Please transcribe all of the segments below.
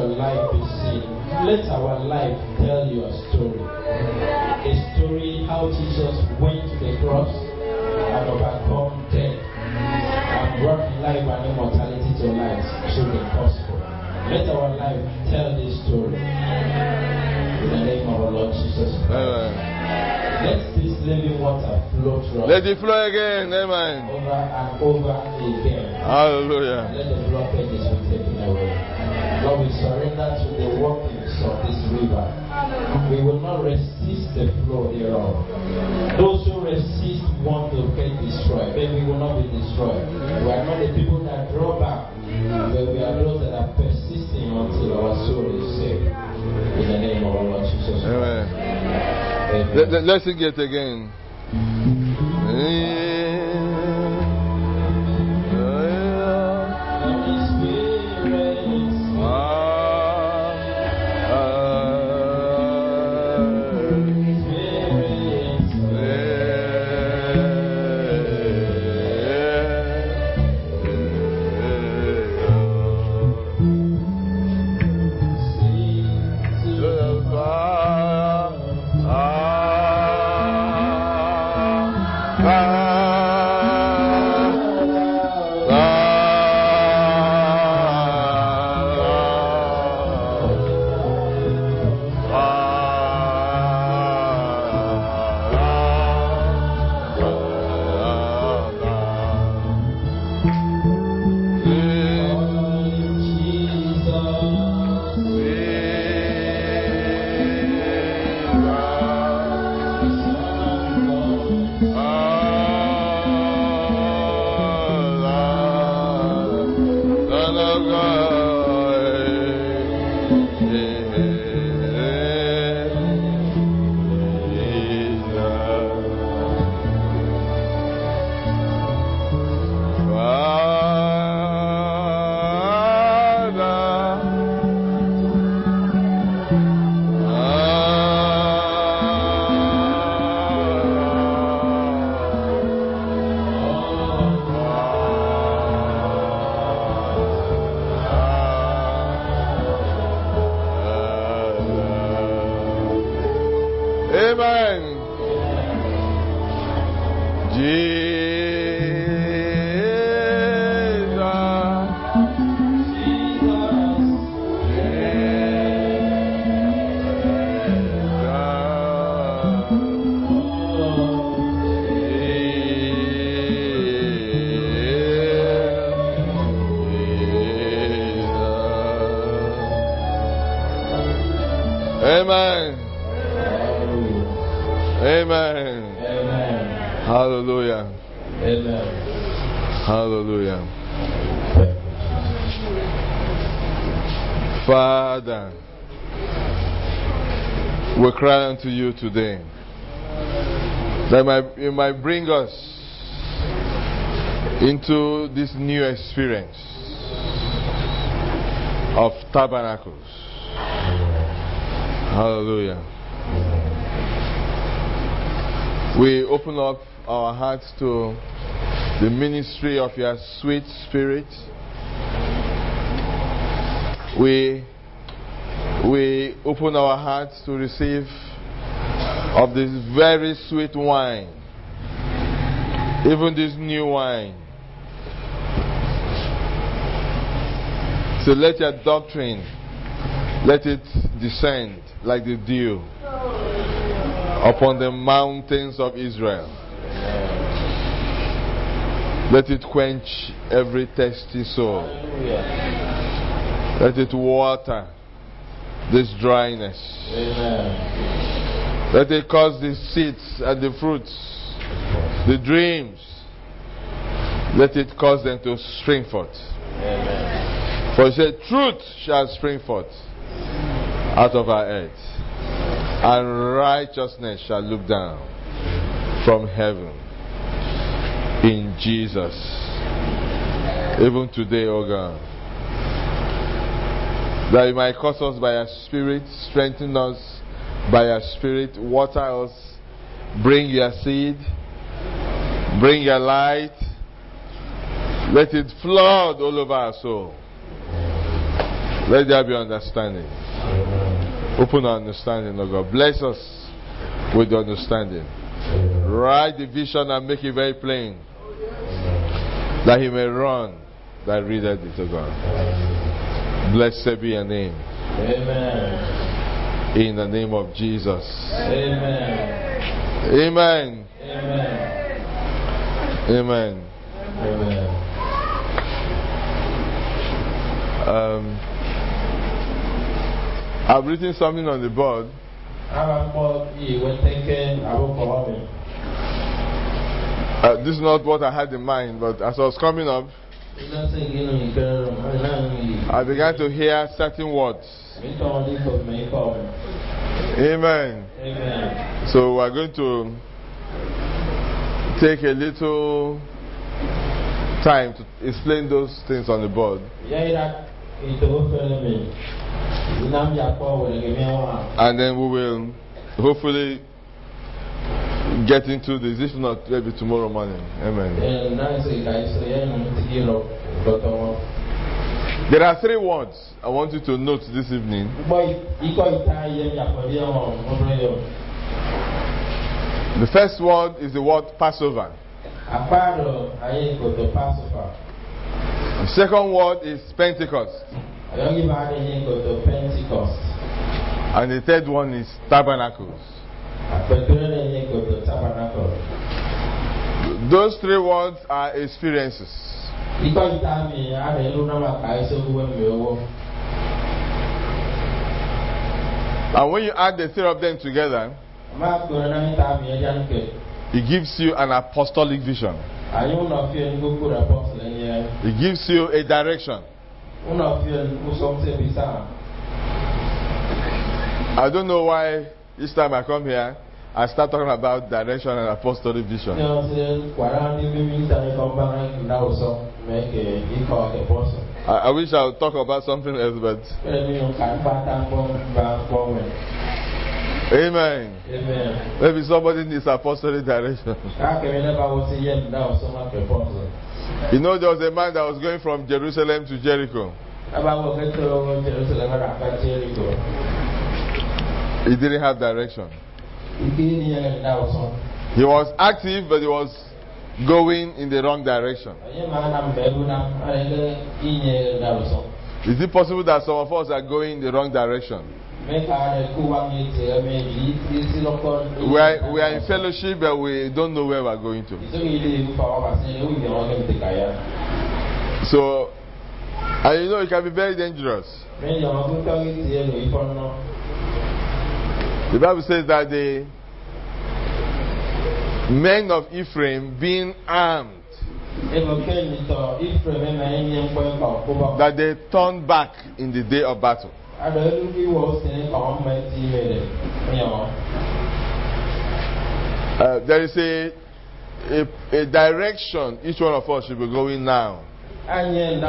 your life be seen. Let our life tell your story. A story how Jesus went to the cross and overcome death and brought life and immortality to life through the gospel. Let our life tell this story. In the name of our Lord Jesus Christ. Let this living water flow through us. Let it flow again. Amen. Over and over again. Hallelujah. Let the blockages be taken away. Lord, we surrender to the workings of this river. We will not resist the flow thereof. Those who resist want to get destroyed. Then we will not be destroyed. We are not the people that draw back, but we are those that are persisting until our soul is saved. In the name of our Lord Jesus Christ. Amen. Amen. Let's sing it again. Amen. Amen. Amen. Hallelujah. Amen. Hallelujah. Father, we cry unto you today that you might bring us into this new experience of tabernacles. Hallelujah. We open up our hearts to the ministry of your sweet spirit. We open our hearts to receive of this very sweet wine, even this new wine. So let your doctrine, let it descend like the dew upon the mountains of Israel. Let it quench every thirsty soul. Let it water this dryness. Amen. Let it cause the seeds and the fruits, the dreams, let it cause them to spring forth. Amen. For he said, truth shall spring forth out of our earth, and righteousness shall look down from heaven. In Jesus. Even today, O God, that you might cause us by your Spirit, strengthen us by your Spirit, water us, bring your seed, bring your light, let it flood all over our soul. Let there be understanding. Open our understanding, Lord God. Bless us with the understanding. Write the vision and make it very plain, that he may run that readeth it, O God. Blessed be your name. Amen. In the name of Jesus. Amen. Amen. Amen. Amen. Amen. I've written something on the board. This is not what I had in mind, but as I was coming up, I began to hear certain words. Amen. Amen. So we're going to take a little time to explain those things on the board. And then we will hopefully get into this. If not, maybe tomorrow morning. Amen. There are 3 words I want you to note this evening. The first word is the word Passover. The second word is Pentecost. And the third one is Tabernacles. Those 3 words are experiences. And when you add the 3 of them together, it gives you an apostolic vision. It gives you a direction. I don't know why each time I come here, I start talking about direction and apostolic vision. I wish I would talk about something else, but Amen. Amen. Maybe somebody needs apostolic direction. You know, there was a man that was going from Jerusalem to Jericho. He didn't have direction. He was active, but he was going in the wrong direction. Is it possible that some of us are going in the wrong direction? We are in fellowship, but we don't know where we are going to. So, and you know, it can be very dangerous. The Bible says that the men of Ephraim, being armed, that they turned back in the day of battle. There is a direction each one of us should be going now. And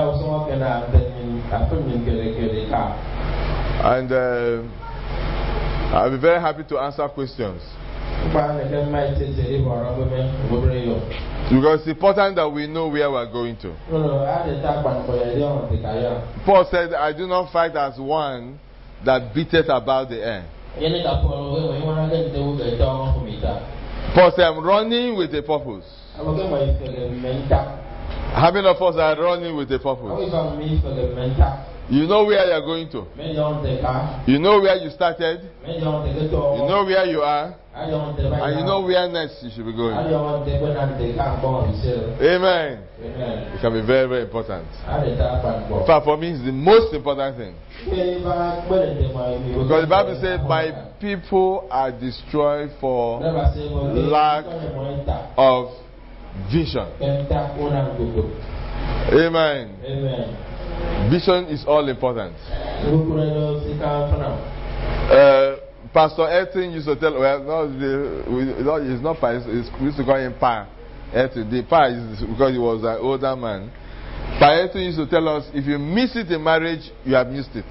I'll be very happy to answer questions. Because it's important that we know where we're going to. Paul said, I do not fight as one that beateth about the air. Paul said, I'm running with a purpose. How many of us are running with a purpose? You know where you're going to. You know where you started. You know where you are. And you know where next you should be going. Amen. It can be very, very important. In fact, for me, it's the most important thing. Because the Bible says, my people are destroyed for lack of vision. Amen. Vision is all important. Pastor Elton used to tell, well, no, it's not Pa, we used to call him Pa. Elton. The Pa is because he was an older man. Pa Elton used to tell us, if you miss it in marriage, you have missed it.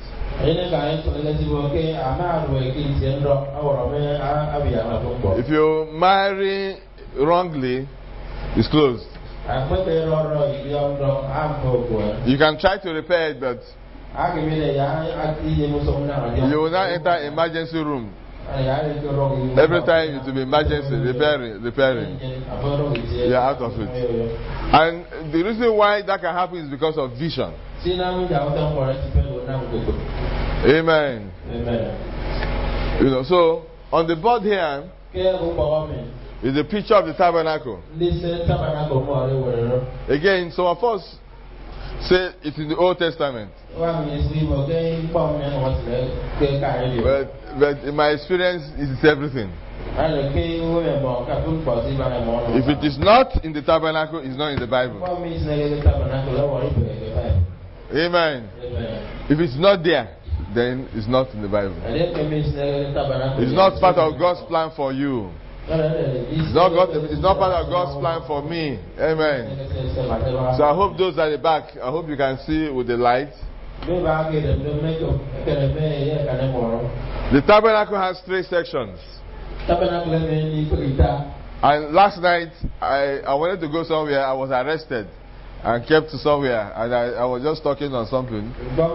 If you marry wrongly, it's closed. You can try to repair it, but You will not enter emergency room. Every time it will be emergency, repairing. You are out of it. And the reason why that can happen is because of vision. Amen. You know, so on the board here is a picture of the tabernacle. Again, some of us say it's in the Old Testament. But in my experience, it's everything. If it is not in the tabernacle, it's not in the Bible. Amen. If it's not there, then it's not in the Bible. It's not part of God's plan for you. It's not part of God's plan for me. Amen. So I hope those at the back, I hope you can see with the light. The tabernacle has 3 sections. And last night, I wanted to go somewhere. I was arrested and kept somewhere. And I was just talking on something.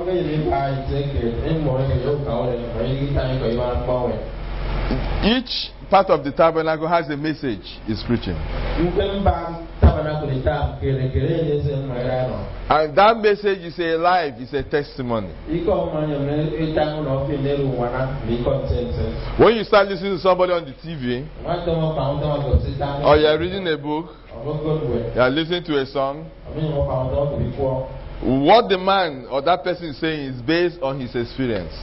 Each part of the tabernacle has a message it's preaching. And that message is a life, it's a testimony. When you start listening to somebody on the TV, or you are reading a book, you are listening to a song, what the man or that person is saying is based on his experience.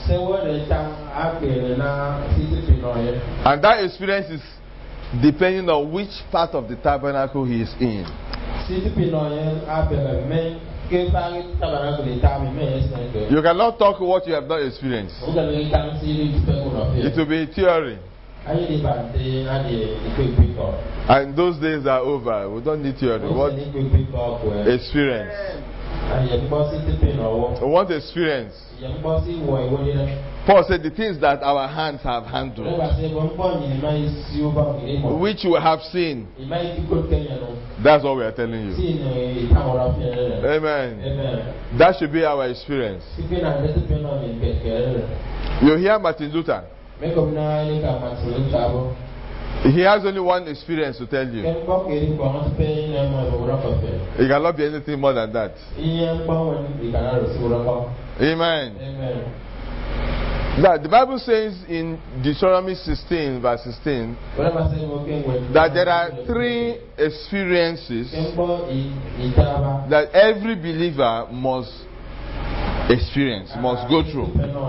And that experience is depending on which part of the tabernacle he is in. You cannot talk what you have not experienced. It will be theory. And those days are over. We don't need theory. What? Experience. We want experience. Paul said the things that our hands have handled, which you have seen, that's what we are telling you. Amen. That should be our experience. You hear Martin Luther. He has only one experience to tell you. It cannot be anything more than that. Amen. Now, the Bible says in Deuteronomy 16, verse 16, that there are 3 experiences that every believer must experience, must go through.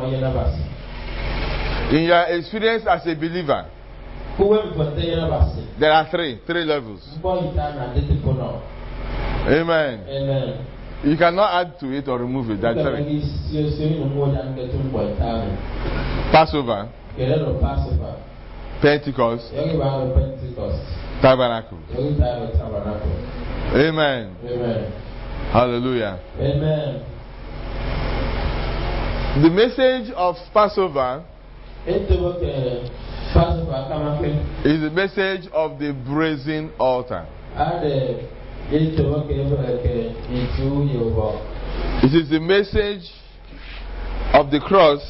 In your experience as a believer, there are 3 levels. Amen. You cannot add to it or remove it. That's 3. Passover, Pentecost, Tabernacle. Amen. Hallelujah. Amen. The message of Passover is the message of the brazen altar. It is the message of the cross.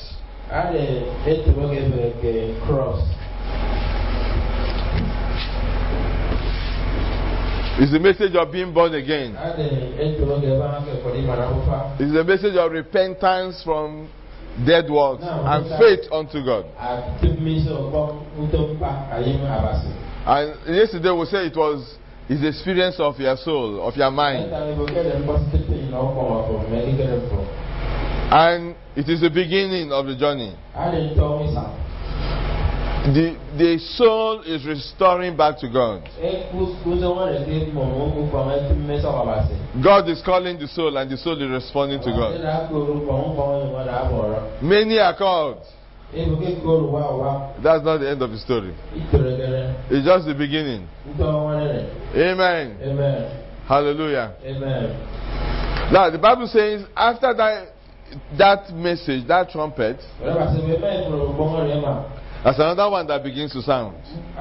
It's the message of being born again. It's the message of repentance from dead works and faith unto God. And yesterday we said it was his experience of your soul, of your mind. And it is the beginning of the journey. The soul is restoring back to God. God is calling the soul and the soul is responding to God. Many are called. That's not the end of the story. It's just the beginning. Amen. Hallelujah. Now the Bible says after that message, that trumpet, there's another one that begins to sound.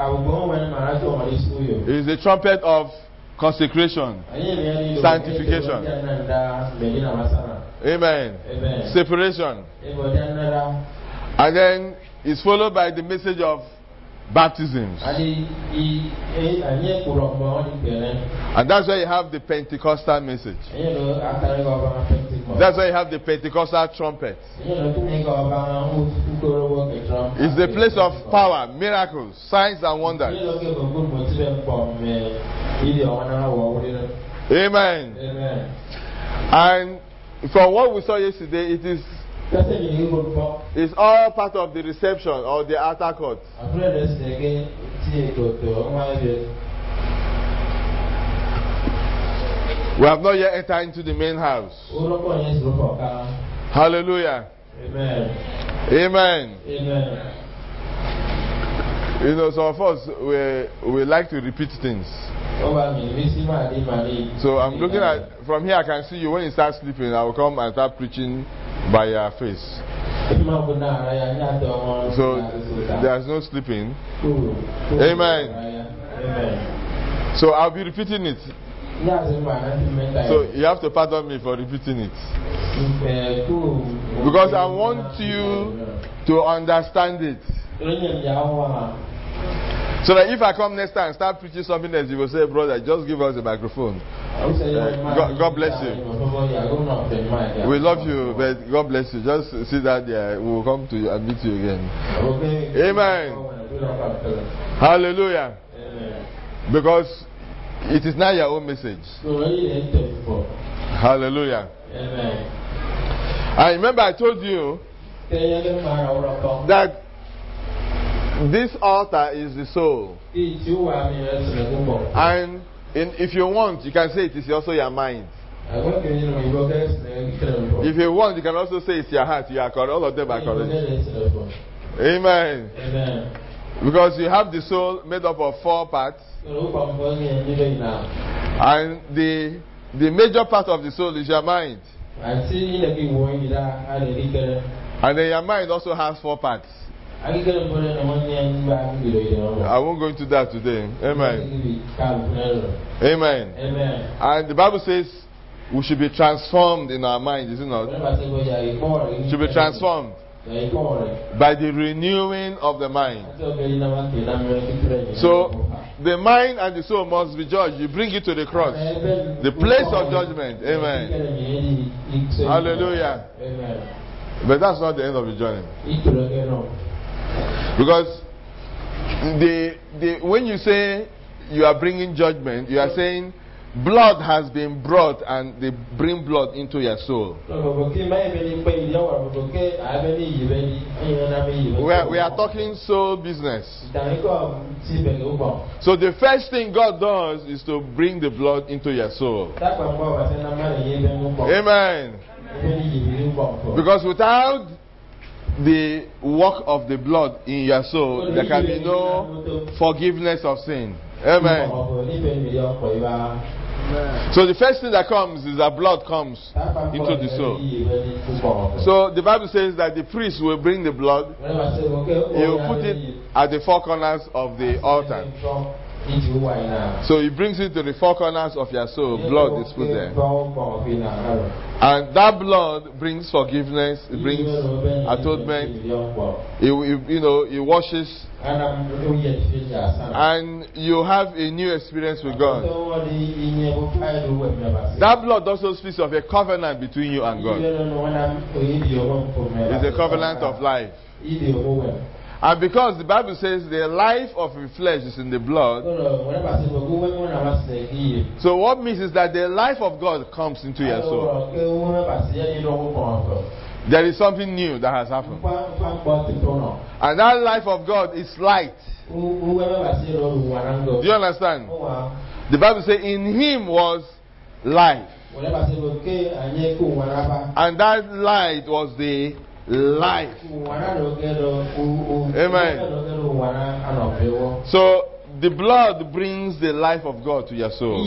It is the trumpet of consecration, sanctification. Amen. Amen. Separation. And then it's followed by the message of baptisms. And that's why you have the Pentecostal message. That's why you have the Pentecostal trumpet. It's the place of power, miracles, signs and wonders. Amen. Amen. And from what we saw yesterday, it's all part of the reception or the altar court. We have not yet entered into the main house. Hallelujah. Amen. Amen. Amen. You know, some of us, we like to repeat things. So I'm looking at, from here I can see you. When you start sleeping, I will come and start preaching by your face. So there's no sleeping. Amen. Amen. So I'll be repeating it. So you have to pardon me for repeating it. Because I want you to understand it. So that if I come next time and start preaching something else, you will say, brother, just give us a microphone. God bless you. We love you, but God bless you. Just sit down there. We will come to you and meet you again. Amen. Hallelujah. Because it is not your own message. Hallelujah. Amen. I remember I told you that this altar is the soul. And if you want, you can say it is also your mind. If you want, you can also say it's your heart. You are correct. All of them are correct. Amen. Amen. Because you have the soul made up of 4 parts. And the major part of the soul is your mind. And then your mind also has 4 parts. I won't go into that today. Amen. Amen. Amen. And the Bible says we should be transformed in our mind, is it not? Should be transformed by the renewing of the mind. So the mind and the soul must be judged. You bring it to the cross, the place of judgment. Amen. Hallelujah. Amen. But that's not the end of the journey. Because when you say you are bringing judgment, you are saying blood has been brought and they bring blood into your soul. We are talking soul business. So the first thing God does is to bring the blood into your soul. Amen. Because without the work of the blood in your soul, there can be no forgiveness of sin. Amen. So the first thing that comes is that blood comes into the soul. So the Bible says that the priest will bring the blood. He will put it at the 4 corners of the altar. So he brings it to the 4 corners of your soul. Blood is put there. And that blood brings forgiveness. It brings atonement. It washes. And you have a new experience with God. That blood also speaks of a covenant between you and God. It's a covenant of life. And because the Bible says the life of the flesh is in the blood, so what means is that the life of God comes into your soul. There is something new that has happened. And that life of God is light. Do you understand? The Bible says in him was life. And that light was the life. Amen. So the blood brings the life of God to your soul.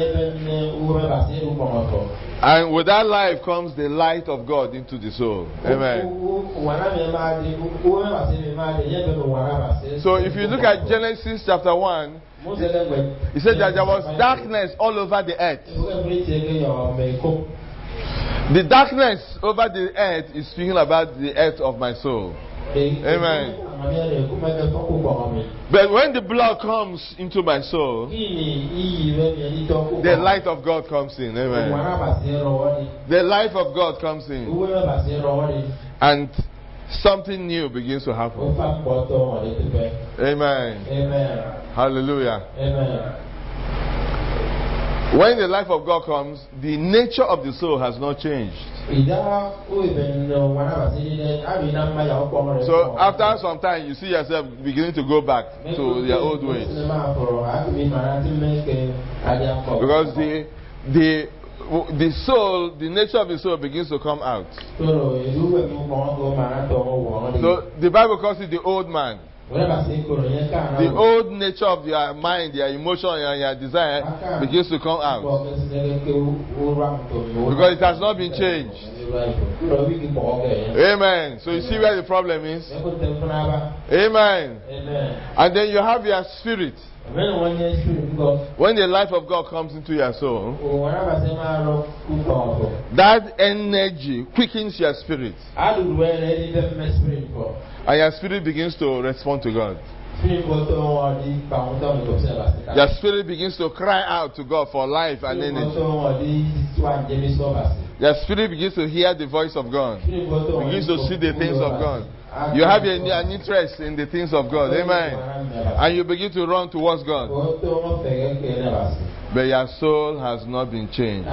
And with that life comes the light of God into the soul. Amen. So if you look at Genesis chapter 1, it said that there was darkness all over the earth. The darkness over the earth is speaking about the earth of my soul. Amen. But when the blood comes into my soul, the light of God comes in. Amen. The life of God comes in. And something new begins to happen. Amen. Hallelujah. When the life of God comes, the nature of the soul has not changed. So after some time, you see yourself beginning to go back to your old ways. Because the soul, the nature of the soul begins to come out. So the Bible calls it the old man. The old nature of your mind, your emotion, and your desire begins to come out. Because it has not been changed. Amen. So you see where the problem is? Amen. And then you have your spirit. When the life of God comes into your soul, that energy quickens your spirit. And your spirit begins to respond to God. Your spirit begins to cry out to God for life and energy. Your spirit begins to hear the voice of God. Begins to see the things of God. You have an interest in the things of God. Amen. And you begin to run towards God. But your soul has not been changed.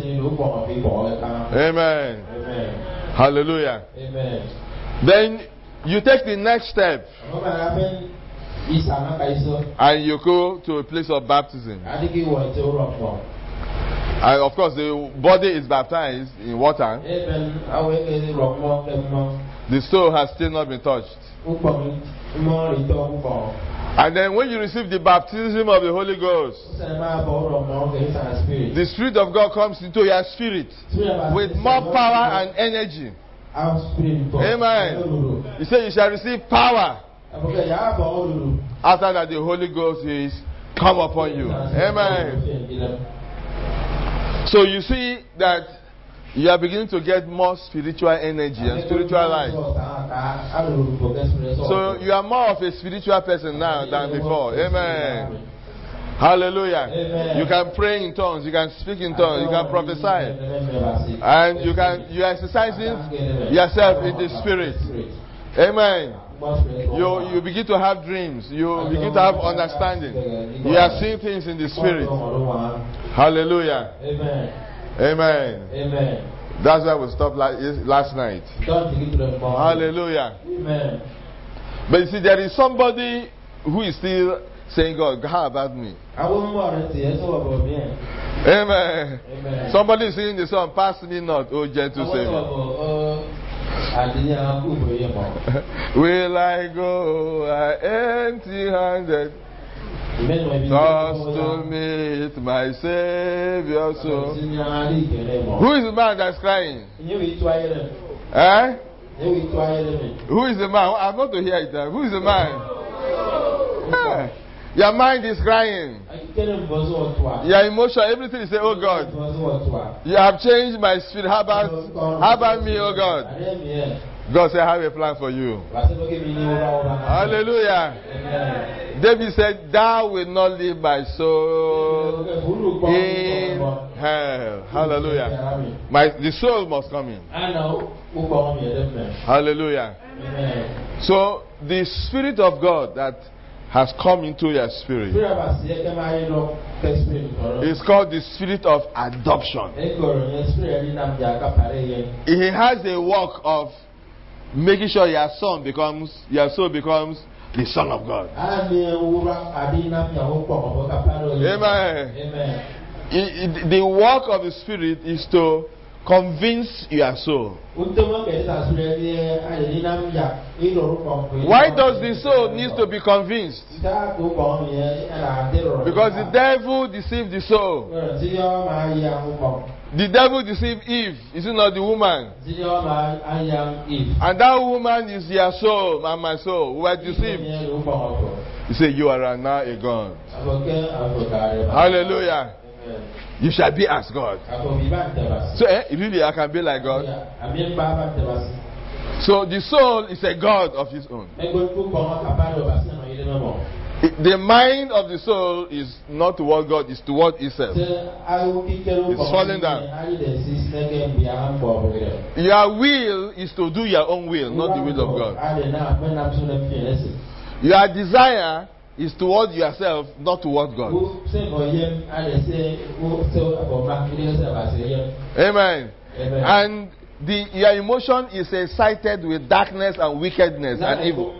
Amen. Hallelujah. Then you take the next step. And you go to a place of baptism. And of course, the body is baptized in water. The soul has still not been touched. And then when you receive the baptism of the Holy Ghost, the Spirit of God comes into your spirit with more power and energy. Amen. He said you shall receive power after that the Holy Ghost is come upon you. Amen. So you see that you are beginning to get more spiritual energy and spiritual life. So you are more of a spiritual person now than before. Amen. Hallelujah. Amen. You can pray in tongues, you can speak in tongues, you can prophesy. And you are exercising yourself in the spirit. Amen. You begin to have dreams. You begin to have understanding. You are seeing things in the spirit. Hallelujah. Amen. That's why we stopped last night. Hallelujah. But you see, there is somebody who is still saying, God, how about me? Amen. Somebody is singing the song, pass me not, O gentle Savior. Will I go empty-handed, thus to meet my Savior soon? Who is the man that's crying? Eh? Who is the man? I'm not to hear it. Who is the man? Your mind is crying. Your emotion, everything is saying, oh God, you have changed my spirit. How about me, oh God? God said, I have a plan for you. Hallelujah. David said, thou wilt not leave my soul in hell. Hallelujah. The soul must come in. Hallelujah. So the Spirit of God that has come into your spirit. It's called the spirit of adoption. He has a work of making sure your soul becomes the Son of God. Amen. The work of the Spirit is to convince your soul. Why does the soul need to be convinced? Because the devil deceived the soul. The devil deceived Eve. Is it not the woman? And that woman is your soul and my soul. We were deceived. He said, you are now a God. Hallelujah. you shall be as God. So really, I can be like God. So the soul is a God of his own. The mind of the soul is not toward God, it's toward itself. It's falling down. Your will is to do your own will, not the will of God. Your desire is toward yourself, not toward God. Amen. And your emotion is excited with darkness and wickedness and evil.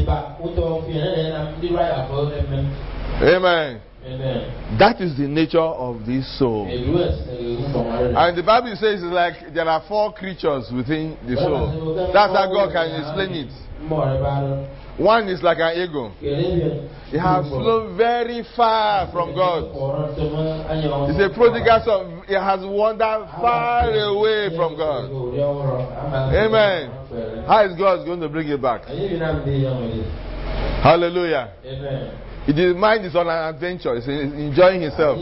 Amen. That is the nature of this soul. And the Bible says it's like there are 4 creatures within the soul. That's how God can explain it. One is like an ego. It has flown very far from God. It's a prodigal son. It has wandered far away from God. Amen. How is God going to bring it back? Hallelujah. The mind is on an adventure. It's enjoying himself.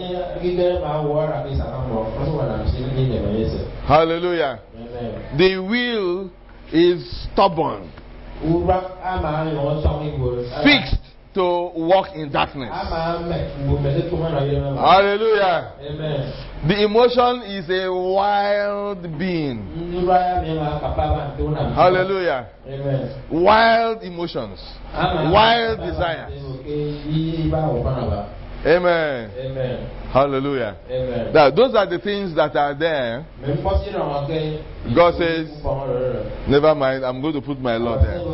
Hallelujah. The will is stubborn, fixed to walk in darkness. Hallelujah. Amen. The emotion is a wild being. Hallelujah. Amen. Wild emotions, wild desires. Amen. Amen. Hallelujah. Amen. Now, those are the things that are there. God says, never mind, I'm going to put my law there.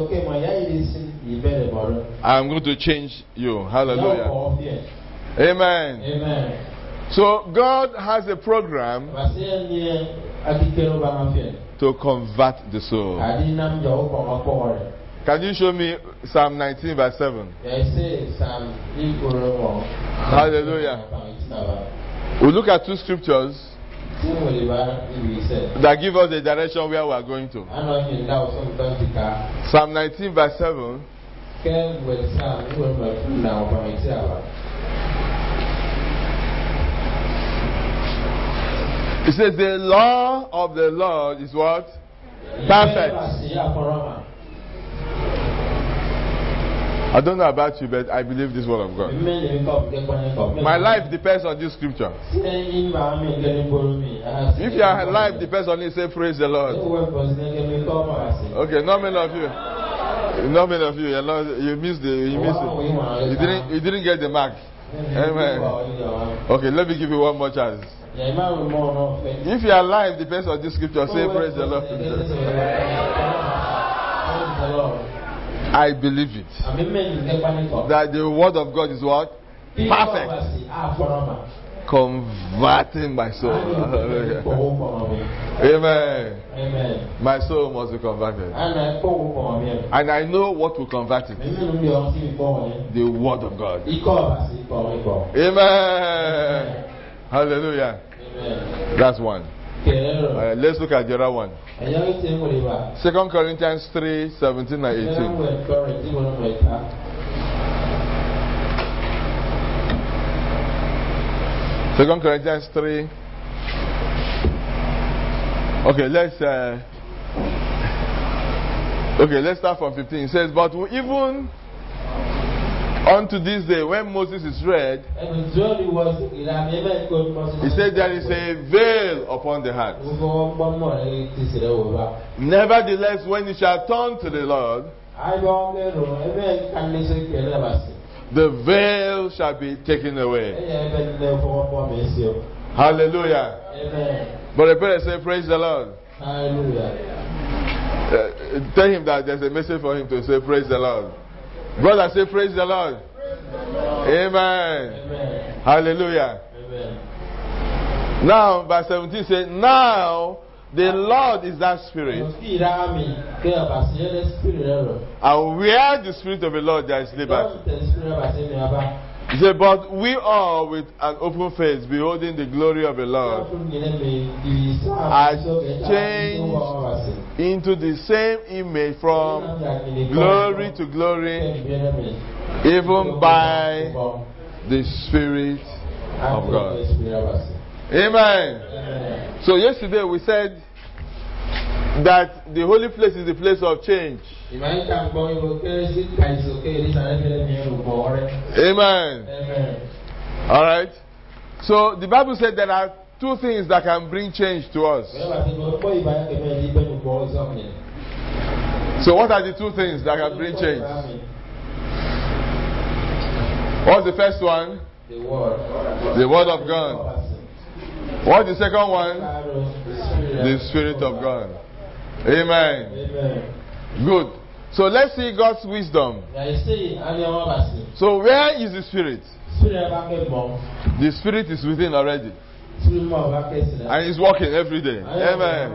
I'm going to change you. Hallelujah. Amen. Amen. So God has a program to convert the soul. Can you show me Psalm 19 verse 7? Hallelujah. We look at 2 scriptures that give us the direction where we are going to. Psalm 19 verse 7. It says the law of the Lord is what? Perfect. I don't know about you, but I believe this word of God. My life depends on this scripture. If your life depends on it, say praise the Lord. Okay, not many of you. Not many of you. You missed it. You didn't get the mark. Amen. Okay, let me give you one more chance. If your life depends on this scripture, say praise the Lord. I believe it. That the word of God is what? Perfect. Converting my soul. Amen. Amen. My soul must be converted. And I know what will convert it. The word of God. Amen. Hallelujah. Amen. That's one. Let's look at the other one. 2 Corinthians 3, 17 and 18. 2 Corinthians 3. Okay, let's start from 15. It says, but even unto this day, when Moses is read, he said there is a veil upon the heart. Nevertheless, when you shall turn to the Lord, the veil shall be taken away. Hallelujah. Amen. But the prayer say, praise the Lord. Hallelujah. Tell him that there's a message for him to say, praise the Lord. Brother, say, praise the Lord. Amen. Amen. Hallelujah. Amen. Now, verse 17 says, now the Lord is that Spirit. And where the Spirit of the Lord, there is liberty. He said, but we all with an open face, beholding the glory of the Lord, are changed into the same image from glory to glory, even by the Spirit of God. Amen. So yesterday we said that the holy place is the place of change. Amen. All right. So the Bible said there are two things that can bring change to us. So what are the two things that can bring change? What's the first one? The Word of God. What's the second one? The Spirit of God. Amen. Good. So let's see God's wisdom. So where is the Spirit? The Spirit is within already. And He's working every day. Amen.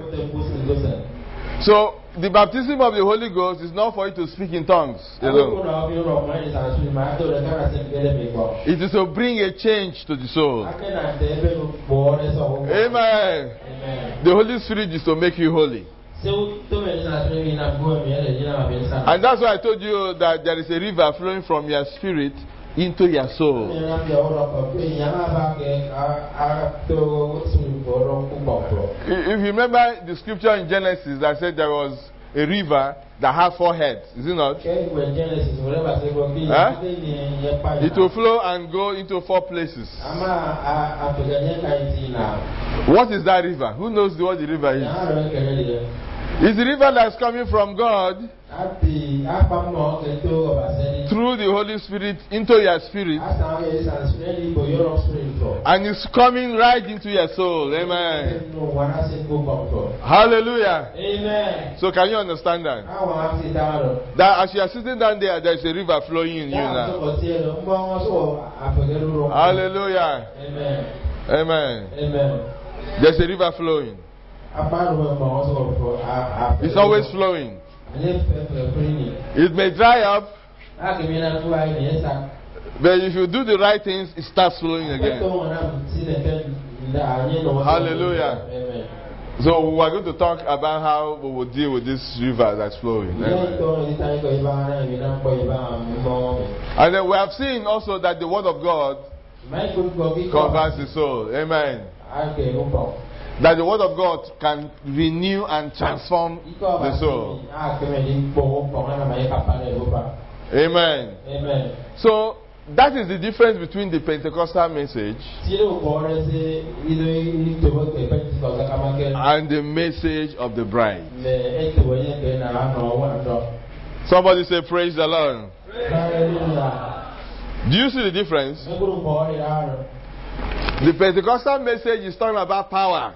So the baptism of the Holy Ghost is not for you to speak in tongues alone. It is to bring a change to the soul. Amen. The Holy Spirit is to make you holy. And that's why I told you that there is a river flowing from your spirit into your soul. If you remember the scripture in Genesis that said there was a river that had 4 heads, is it not? Huh? It will flow and go into 4 places. What is that river? Who knows what the river is? It's the river that's coming from God through the Holy Spirit into your spirit, and it's coming right into your soul. Amen. Hallelujah. Amen. So can you understand that? That as you are sitting down there, there's a river flowing in you now. Hallelujah. Amen. Amen. Amen. There's a river flowing. It's always flowing. It may dry up, but if you do the right things, it starts flowing again. Hallelujah. So we are going to talk about how we will deal with this river that's flowing. Amen. And then we have seen also that the Word of God converts the soul. Amen. That the Word of God can renew and transform the soul. Amen. Amen. So that is the difference between the Pentecostal message and the message of the bride. Somebody say, praise the Lord. Do you see the difference? The Pentecostal message is talking about power.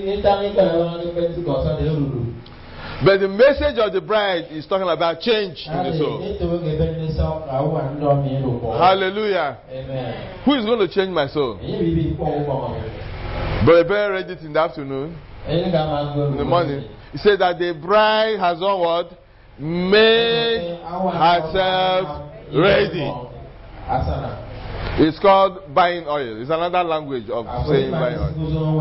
But the message of the bride is talking about change in the soul. Hallelujah. Amen. Who is going to change my soul? Brother Bear read it in the afternoon. In the morning. He said that the bride has done what? Made herself ready. It's called buying oil. It's another language of saying buying oil.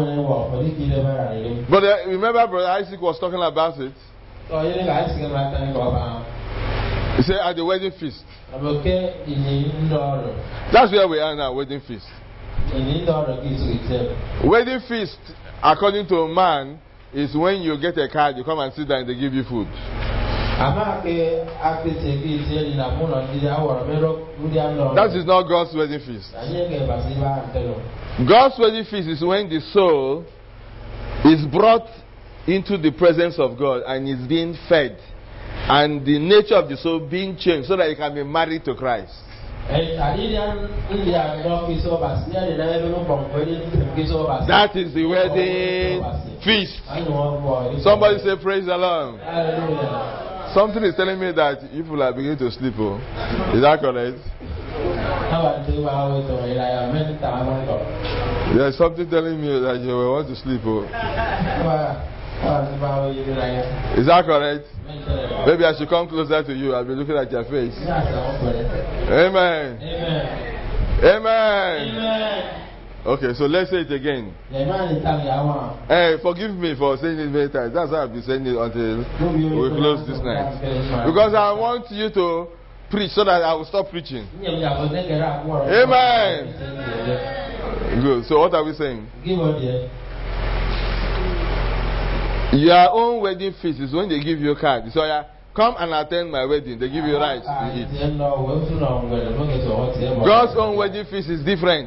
But remember, Brother Isaac was talking about it. He said at the wedding feast. That's where we are now, wedding feast. Wedding feast, according to a man, is when you get a card, you come and sit down and they give you food. That is not God's wedding feast. God's wedding feast is when the soul is brought into the presence of God and is being fed, and the nature of the soul being changed so that it can be married to Christ. That is the wedding feast. Somebody say, praise the Lord. Hallelujah. Something is telling me that people are beginning to sleep. Oh. Is that correct? There's something telling me that you will want to sleep. Oh. Is that correct? Maybe I should come closer to you. I'll be looking at your face. Amen. Amen. Amen. Amen. Okay, so let's say it again. Hey, forgive me for saying it many times. That's why I've been saying it until we close this night. Because I want you to preach so that I will stop preaching. Amen. Good. So what are we saying? Give on there. Your own wedding feast is when they give you a card. So yeah, come and attend my wedding. They give you rights to eat. God's own wedding feast is different.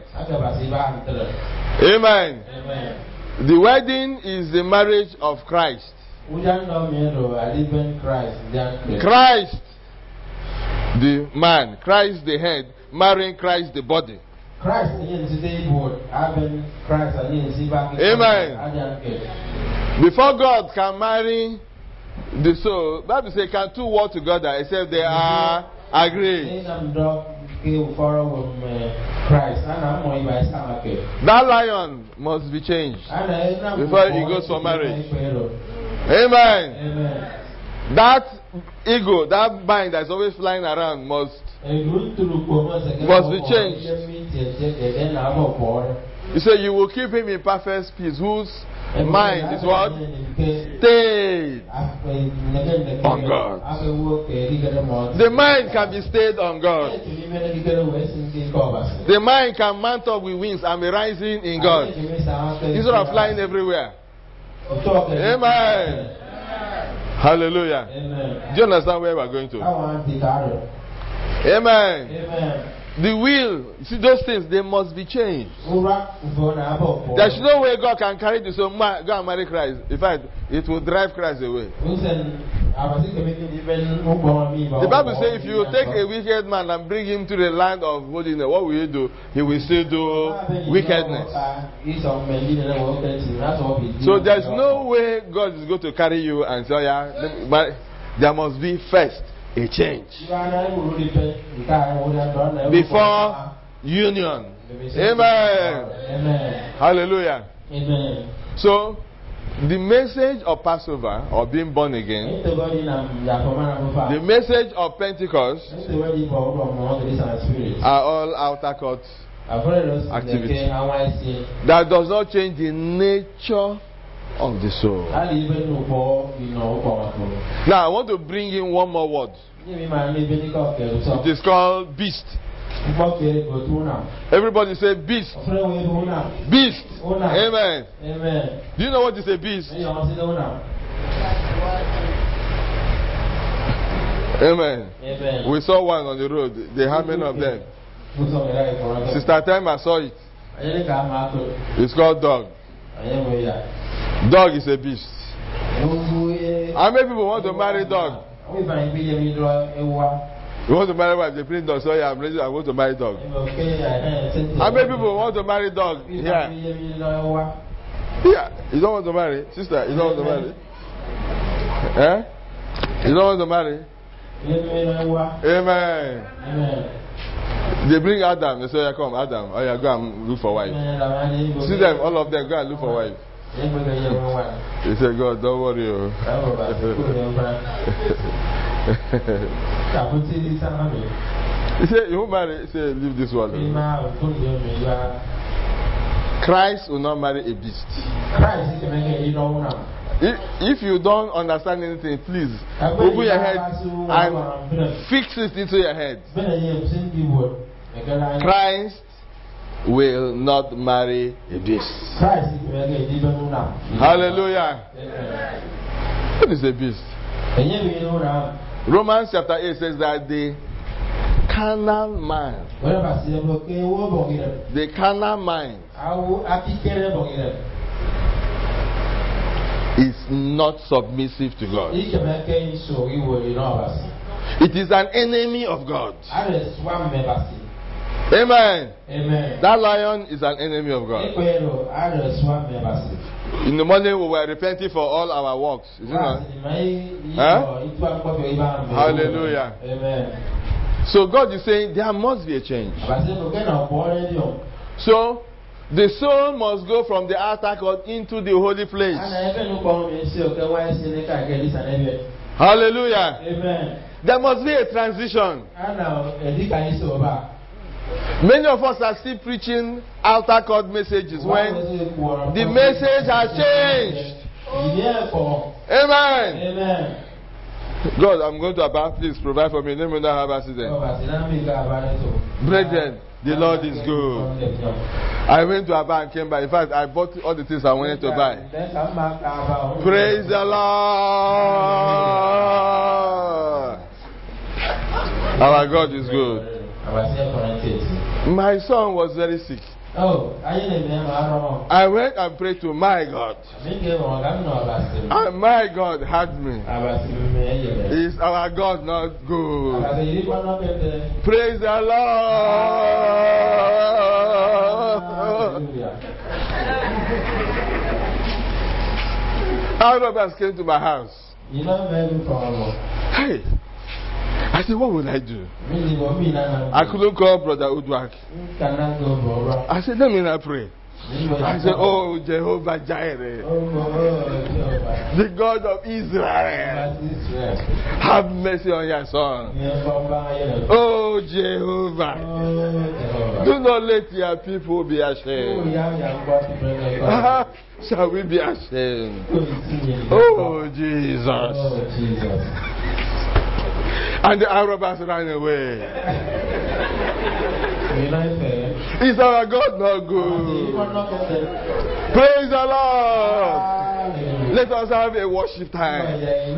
Amen. Amen. The wedding is the marriage of Christ. Christ, the man, Christ the head, marrying Christ the body. Amen. Before God can marry the soul, Bible says, can two walk together except they are agreed? That lion must be changed before he goes for marriage. Amen. That ego, that mind that's always flying around must be changed. He said, you will keep him in perfect peace, whose mind is what? Stayed on God. The mind can be stayed on God. The mind can mount up with wings and be rising in God instead of flying everywhere. Amen. Hallelujah. Do you understand where we are going to? Amen. The will, you see, those things, they must be changed. There's no way God can carry this on, go and marry Christ. In fact, it will drive Christ away. The Bible says if you take a wicked man and bring him to the land of holiness, what will you do? He will still do wickedness. So there's no way God is going to carry you and say, yeah, there must be first a change before union. Amen. Hallelujah. Amen. So the message of Passover or being born again, the message of Pentecost are all outer court activities that does not change the nature of the soul. Now I want to bring in one more word. It is called beast. Everybody say beast. Beast. Amen. Do you know what is a beast? Amen. We saw one on the road. There are many of them. Sister Tema saw it. It's called dog. Dog is a beast. How many people want to marry dog? You want to marry wife? They bring dog. Sorry, I'm ready. I want to marry dog. How many people want to marry dog? Yeah. Yeah. You don't want to marry? Sister, you don't want to marry? Eh? You don't want to marry? Amen. They bring Adam. They say, yeah, come, Adam. Oh, yeah, go and look for wife. See them, all of them, go and look for wife. He said, God, don't worry. He said, you won't marry. He said, leave this one. Christ will not marry a beast. If you don't understand anything, please open your head and fix it into your head. Christ will not marry a beast. Hallelujah. What is a beast? Romans chapter 8 says that the carnal mind is not submissive to God. It is an enemy of God. Amen. That lion is an enemy of God. In the morning we were repenting for all our works. Is it not? Huh? Hallelujah. Amen. So God is saying there must be a change. So the soul must go from the outer court into the holy place. Hallelujah. Amen. There must be a transition. Many of us are still preaching outer court messages when the message has changed. Amen. God, I'm going to Aba. Please provide for me. Let me not have accident. Brethren, the Lord is good. I went to Aba and came back. In fact, I bought all the things I wanted to buy. Praise the Lord. Our God is good. My son was very sick. I went and prayed to my God. And my God had me. Is our God not good? Praise the Lord. Our robbers came to my house. Hey. I said, what will I do? I couldn't call Brother Udwak. I said, let me not pray. I said, oh, Jehovah Jireh, the God of Israel, have mercy on your son. Oh, Jehovah, do not let your people be ashamed. Shall we be ashamed? Oh, Jesus. And the Arabs ran away. Is our God not good? Praise the Lord. Let us have a worship time.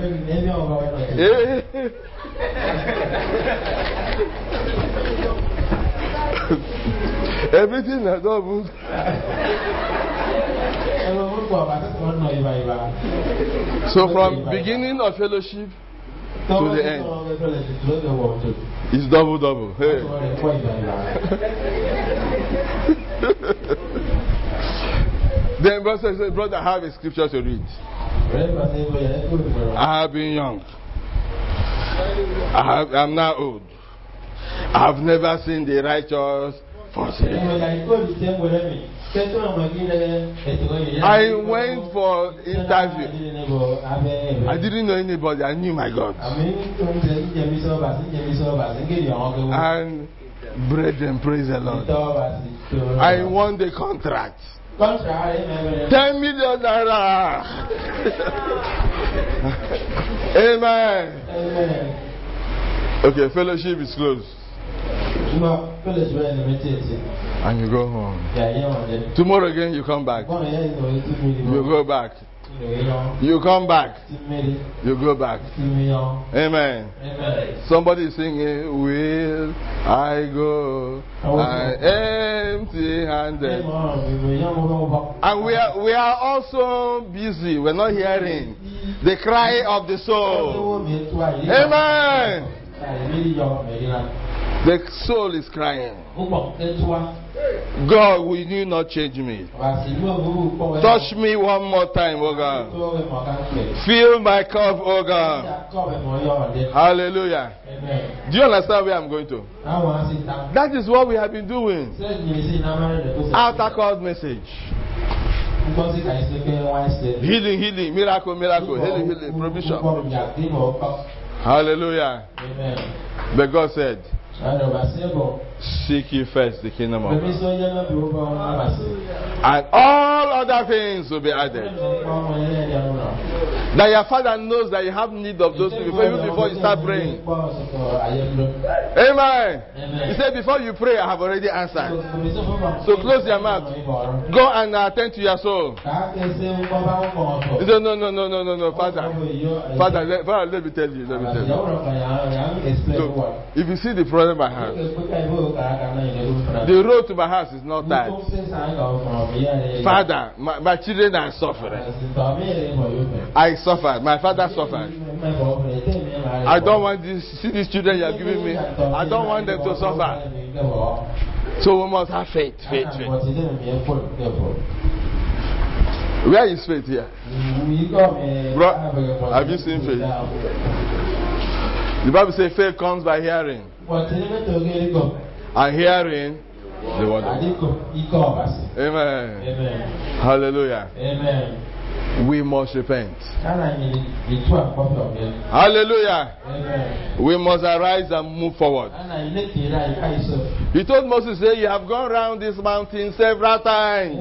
Everything has doubled. So from beginning of fellowship to the end, it's double. Hey. Then brother said, brother, I have a scripture to read. I have been young. I'm now old. I have never seen the righteous forsaken. I went for interview. I didn't know anybody. I knew my God. And brethren, praise the Lord. I won the contract. 10 million naira. Amen. Okay, fellowship is closed. And you go home. Tomorrow again you come back. You go back. You come back. You go back. Amen. Somebody is singing, will I go empty-handed? And we are also busy. We're not hearing the cry of the soul. Amen. The soul is crying. God, will you not change me? Touch me one more time, oh God. Fill my cup, oh God. Hallelujah. Amen. Do you understand where I'm going to? That is what we have been doing. Altar call message. Healing, miracle, healing, provision. Hallelujah. Amen. But God said, seek ye first the kingdom of God, and all other things will be added. That your Father knows that you have need of those things before you start praying. Amen. He said, before you pray, I have already answered. So close your mouth. Go and attend to your soul. He said, no, Father, let me tell you. So, if you see the problem I have, the road to my house is not that. Father, my children are suffering. I suffered. My father suffered. I don't want these children you are giving me. I don't want them to suffer. So we must have faith. Where is faith here? Bro, have you seen faith? The Bible says faith comes by hearing. And hearing the word of God. Amen. Hallelujah. Amen. we must repent. Hallelujah. Hallelujah. We must arise and move forward. He told Moses, say, you have gone around this mountain several times.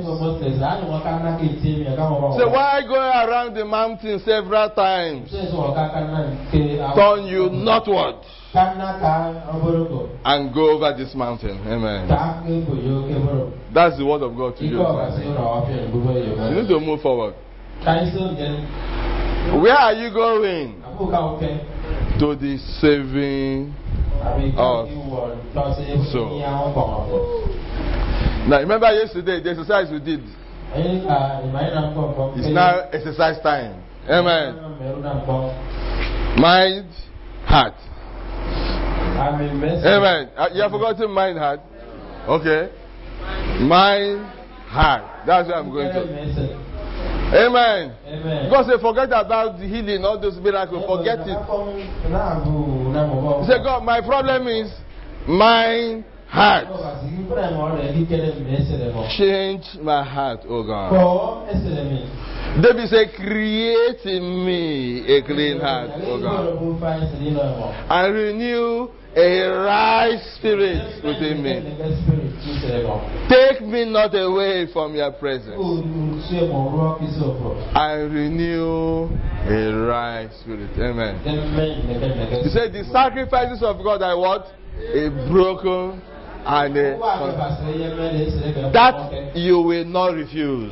So why go around the mountain several times? Turn you northward and go over this mountain. Amen. That's the word of God to you. You need to move forward. Where are you going? To the saving of soul. Now remember yesterday the exercise we did. It's now exercise time. Amen. Mind, heart. Amen. You have forgotten mind, heart? Okay. Mind, heart. That's where I'm going to. Amen. God said, forget about the healing, all those miracles. Forget it. He said, God, my problem is mind, heart. Change my heart, oh God. David said, create in me a clean heart, oh God. And renew a right spirit within me. Take me not away from your presence. And renew a right spirit. Amen. He said, the sacrifices of God are what? A broken and that you will not refuse.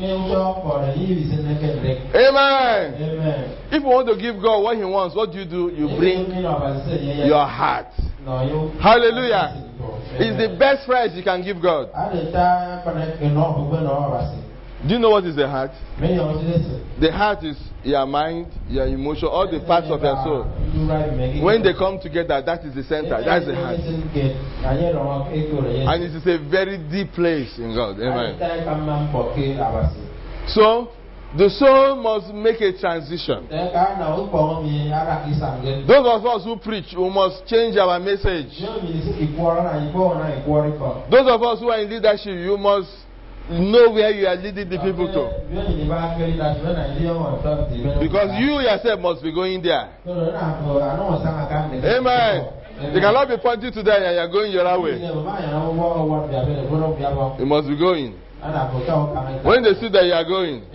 Amen. If you want to give God what He wants, what do? You bring your heart. Hallelujah. It's the best price you can give God. Do you know what is the heart? The heart is your mind, your emotion, all the parts of your soul. When they come together, that is the center. That's the heart. And it is a very deep place in God. Amen. So, the soul must make a transition. Those of us who preach, we must change our message. Those of us who are in leadership, you must know where you are leading the people to. Because you yourself must be going there. Amen. You cannot be pointing to there and you are going your way. You must be going. When they see that you are going,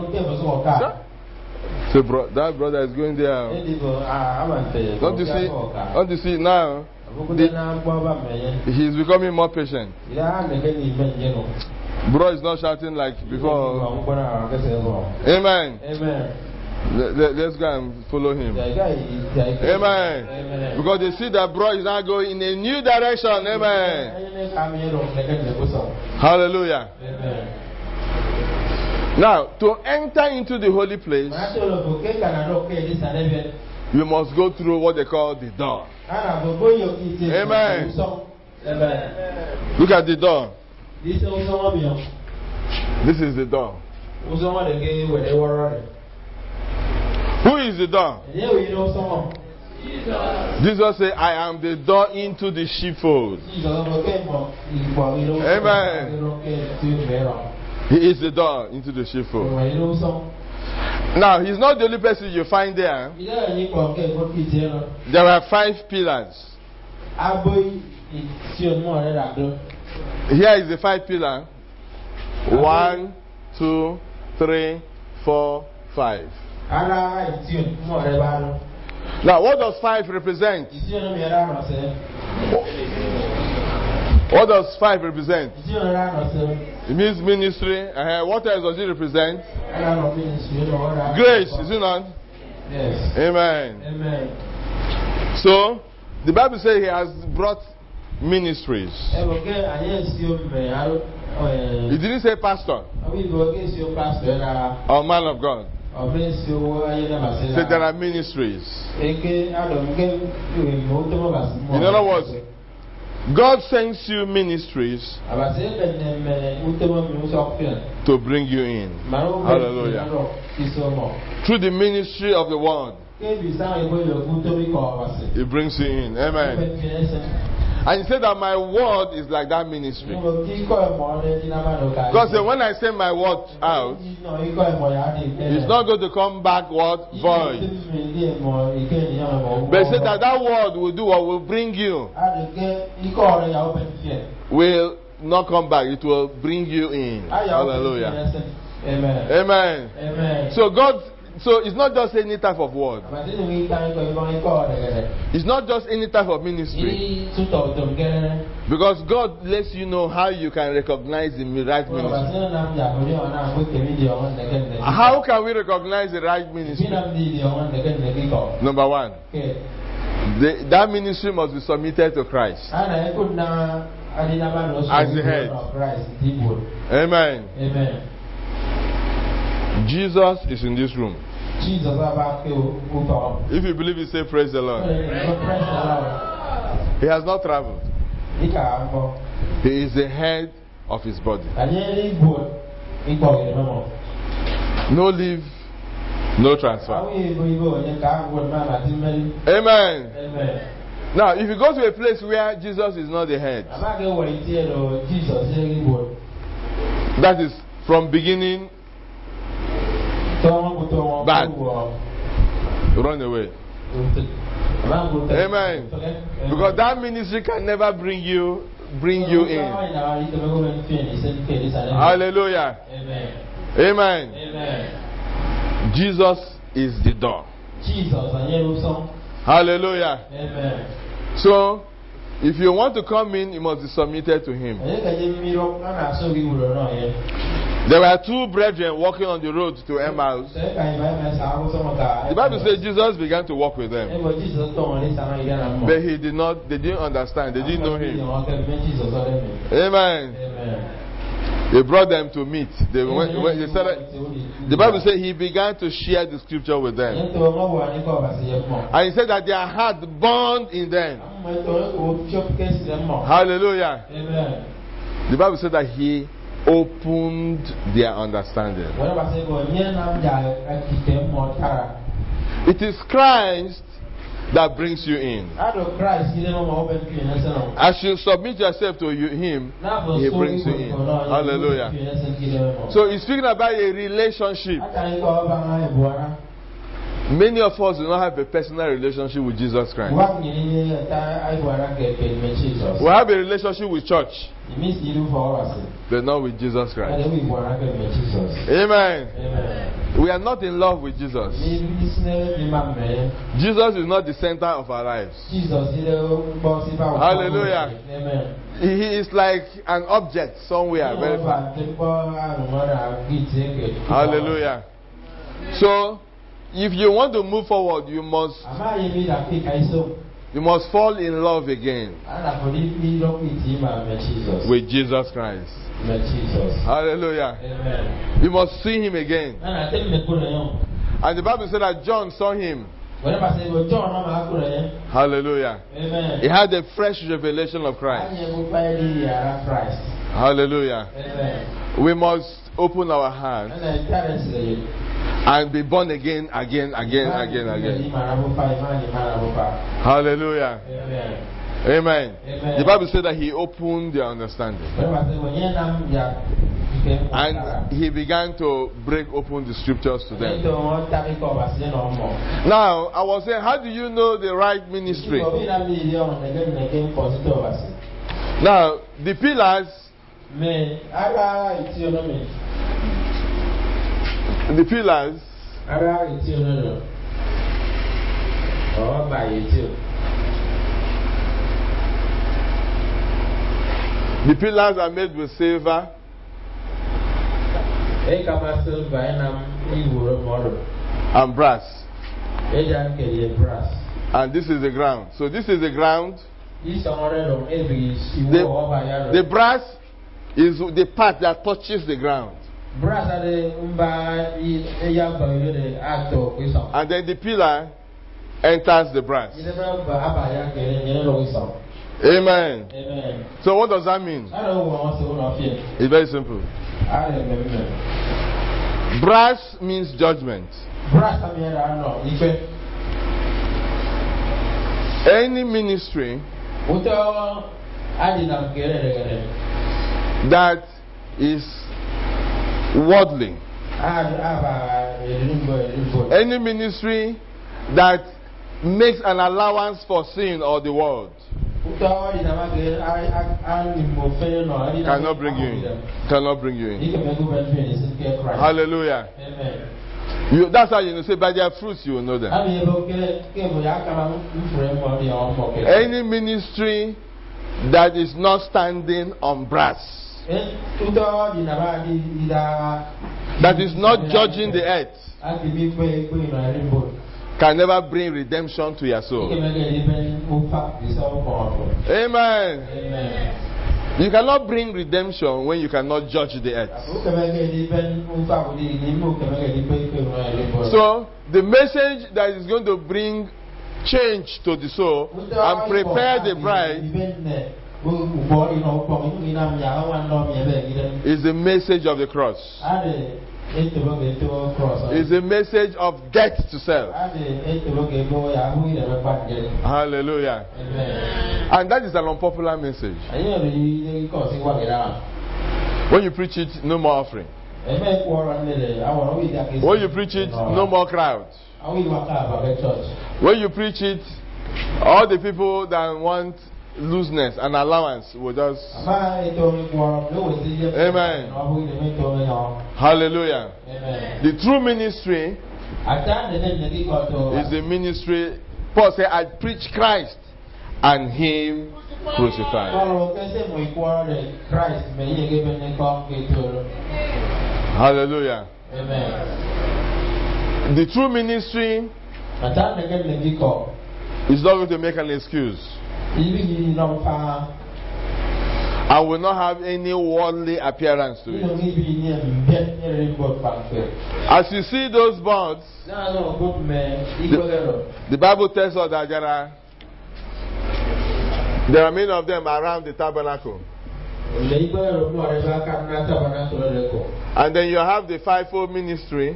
say, that brother is going there. Don't you see now? He's becoming more patient. Bro is not shouting like before. Amen. Let's go and follow him. Amen. Because they see that bro is now going in a new direction. Amen. Hallelujah. Now, to enter into the holy place, you must go through what they call the door. Amen. Look at the door. This is the door. Who is the door? Jesus said, I am the door into the sheepfold. Amen. He is the door into the sheepfold. Now, he's not the only person you find there. There are 5 pillars. Here is the 5 pillars. 1, 2, 3, 4, 5. Now, what does 5 represent? What does 5 represent? It means ministry. What else does it represent? Grace, is it not? Yes. Amen. Amen. So, the Bible says He has brought ministries. He didn't say pastor or man of God. So there are ministries. In other words, God sends you ministries to bring you in. Hallelujah. Through the ministry of the word, He brings you in. Amen. And he said that my word is like that ministry. Because when I send my word out, it's not going to come back what? Void. But he said that that word will do what will bring you. Will not come back. It will bring you in. Hallelujah. Amen. Amen. Amen. So it's not just any type of word. It's not just any type of ministry. Because God lets you know how you can recognize the right ministry. How can we recognize the right ministry? Number one, that ministry must be submitted to Christ as the head. Amen. Amen. Jesus is in this room. If you believe it, say praise the Lord. He has not traveled. He is the head of his body. No leave, no transfer. Amen. Now, if you go to a place where Jesus is not the head, that is from beginning bad, run away. Amen. Because that ministry can never bring you in. Hallelujah. Amen. Jesus is the door. Hallelujah. Amen. So, if you want to come in, you must be submitted to him. There were two brethren walking on the road to Emmaus. The Bible says Jesus began to walk with them. But they didn't understand. They didn't know him. Amen. They brought them to meet. The Bible says he began to share the scripture with them. And he said that their heart burned in them. Hallelujah. Amen. The Bible said that he opened their understanding. It is Christ that brings you in. As you submit yourself to him, he brings you in. Hallelujah. So he's speaking about a relationship. Many of us do not have a personal relationship with Jesus Christ. We have a relationship with church, but not with Jesus Christ. Amen. We are not in love with Jesus. Jesus is not the center of our lives. Hallelujah. He is like an object somewhere very far. Hallelujah. So, if you want to move forward, you must fall in love again with Jesus Christ. Hallelujah. Amen. You must see him again. And the Bible said that John saw him. Hallelujah. Amen. He had a fresh revelation of Christ. Hallelujah. Amen. We must open our hearts and be born again. Hallelujah. Amen. The Bible said that he opened their understanding. And he began to break open the scriptures to them. Now, I was saying, how do you know the right ministry? Now, the pillars. The pillars. The pillars are made with silver. And brass. And this is the ground. So this is the ground. The brass is the part that touches the ground. And then the pillar enters the brass. Amen. Amen. So what does that mean? It's very simple. Brass means judgment. Any ministry that is worldly. Any ministry that makes an allowance for sin or the world cannot bring you in. Cannot bring you in. Hallelujah. Amen. That's how you know. Say by their fruits you will know them. Any ministry that is not standing on brass, that is not judging the earth, can never bring redemption to your soul. Amen. Amen. You cannot bring redemption when you cannot judge the earth. So, the message that is going to bring change to the soul and prepare the bride is the message of the cross. Is a message of death to self. Hallelujah. Amen. And that is an unpopular message. When you preach it, no more offering. When you preach it, no more crowds. When you preach it, all the people that want looseness and allowance will just... Amen. Hallelujah. Amen. The true ministry is the ministry. Paul said, I preach Christ and Him crucified. Hallelujah. Amen. The true ministry is not going to make an excuse. I will not have any worldly appearance to it. As you see those boards, the Bible tells us that there are many of them around the tabernacle. And then you have the fivefold ministry.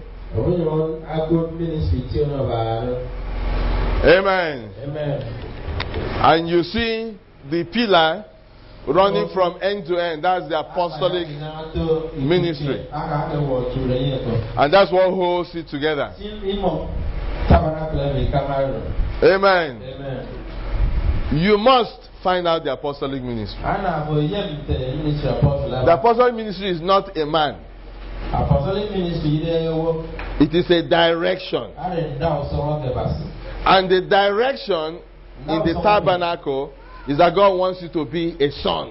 Amen. Amen. And you see the pillar running from end to end. That's the apostolic ministry. And that's what holds it together. Amen. Amen. You must find out the apostolic ministry. The apostolic ministry is not a man. It is a direction. And the direction in the tabernacle is that God wants you to be a son.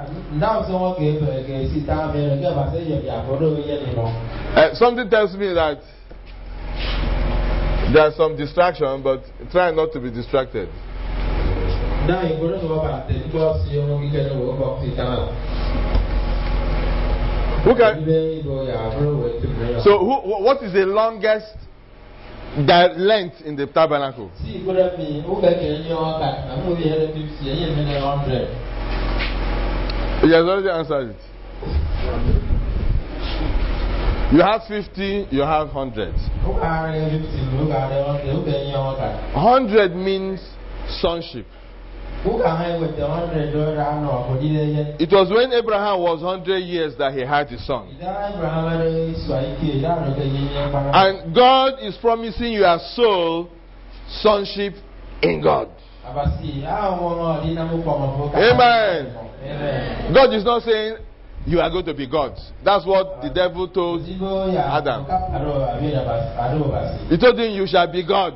Something tells me that there's some distraction, but try not to be distracted. So, what is the longest length in the tabernacle? He has already answered it. You have 50, you have 100. 100 means sonship. It was when Abraham was 100 years that he had his son. And God is promising you a soul sonship in God. Amen. God is not saying you are going to be gods. That's what the devil told Adam. He told him you shall be gods.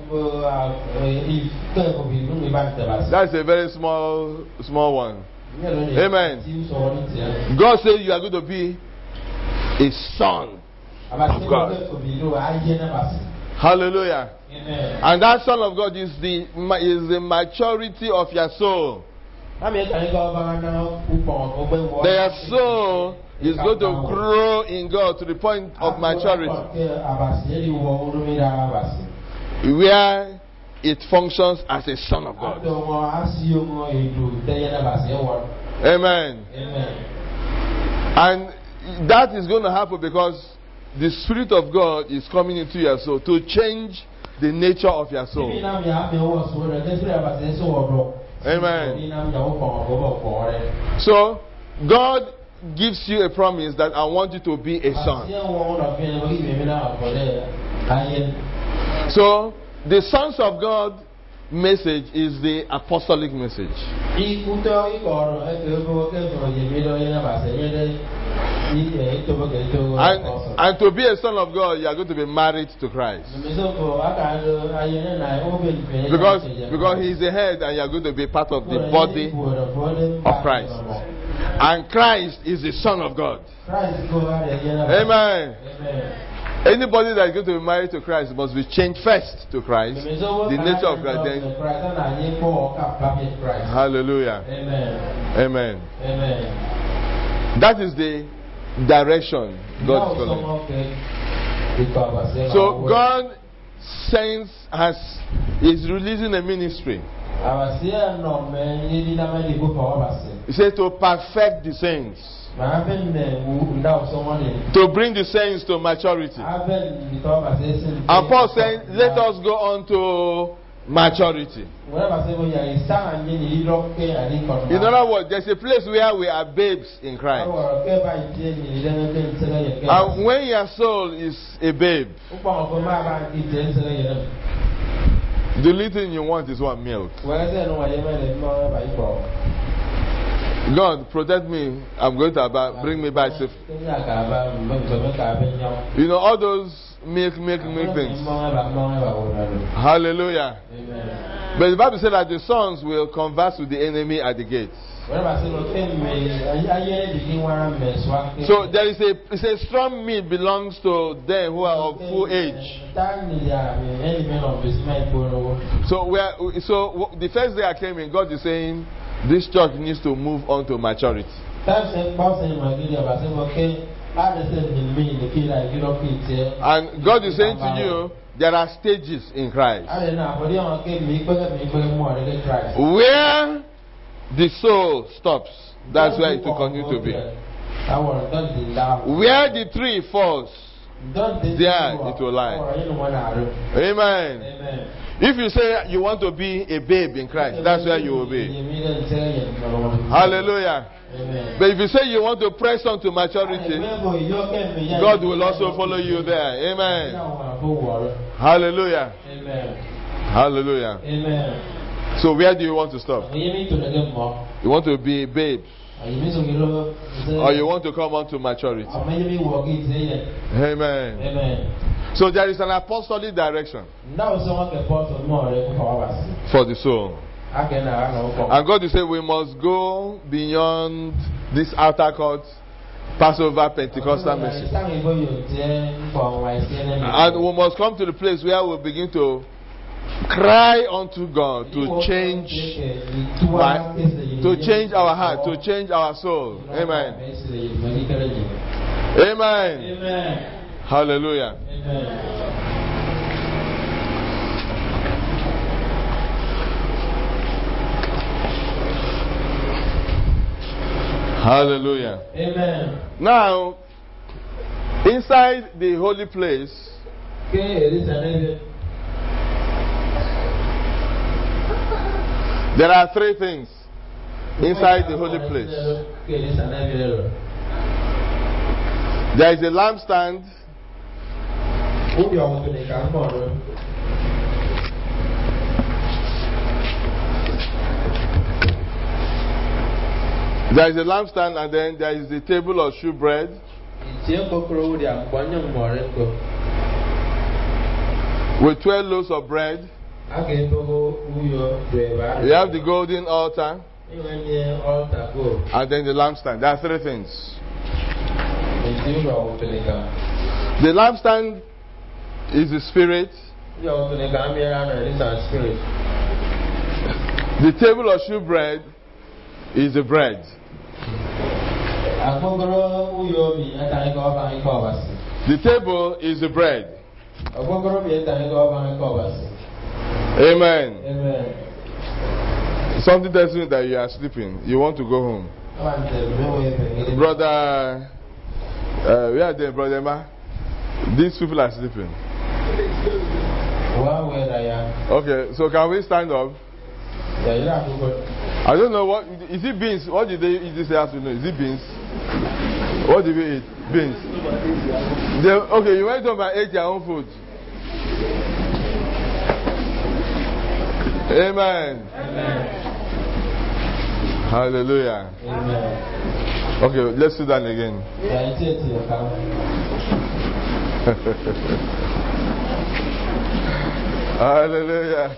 That's a very small one. Amen. God says you are going to be a son of God. Hallelujah. Amen. And that son of God is the maturity of your soul. Their soul is going to grow in God to the point of maturity, where it functions as a son of God. Amen. Amen. And that is going to happen because the Spirit of God is coming into your soul to change the nature of your soul. Amen. So, God gives you a promise that I want you to be a son. So, the sons of God message is the apostolic message. And to be a son of God, you are going to be married to Christ. Because He is the head and you are going to be part of the body of Christ. And Christ is the Son of God. Amen. Anybody that is going to be married to Christ must be changed first to Christ. The nature of Christ. Then, hallelujah. Amen. That is the direction God is calling. So God is releasing a ministry. He said to perfect the saints. To bring the saints to maturity. And Paul said, let us go on to maturity. In other words, there's a place where we are babes in Christ. And when your soul is a babe, the little thing you want is what? Milk. God, protect me. I'm going to bring me back safe. You know, all those milk things. Hallelujah. Amen. But the Bible said that the sons will converse with the enemy at the gates. So there is a strong meat belongs to them who are of full age. So the first day I came in, God is saying, this church needs to move on to maturity. And God is saying to you, there are stages in Christ. Where the soul stops, that's where it will continue to be. Where the tree falls, there it will lie. Amen. If you say you want to be a babe in Christ, that's where you will be. Hallelujah. Amen. But if you say you want to press on to maturity, God will also follow you there. Amen. Hallelujah. Amen. Hallelujah. Amen. So where do you want to stop? You want to be a babe? Or you want to come on to maturity? Amen. Amen. So there is an apostolic direction for the soul. And God is saying we must go beyond this outer court, Passover, Pentecostal message. And we must come to the place where we begin to cry unto God to change our heart, to change our soul. Amen. Amen. Amen. Hallelujah. Amen. Hallelujah. Amen. Now, inside the holy place, there are three things inside the holy place. There is a lampstand. There is a lampstand, and then there is the table of shewbread. With 12 loaves of bread. You have the golden altar. And then the lampstand. There are three things. The lampstand is the spirit. The table of shewbread is the bread. The table is the bread. Amen. Amen. Something tells me that you are sleeping. You want to go home. Brother, where are they, Brother Ma? These people are sleeping. Okay, so can we stand up? I don't know what is it beans? What did they eat this afternoon? Is it beans? What did we eat? Beans. Okay, you went home and ate your own food. Amen. Amen. Hallelujah. Amen. Okay, let's do that again. Hallelujah.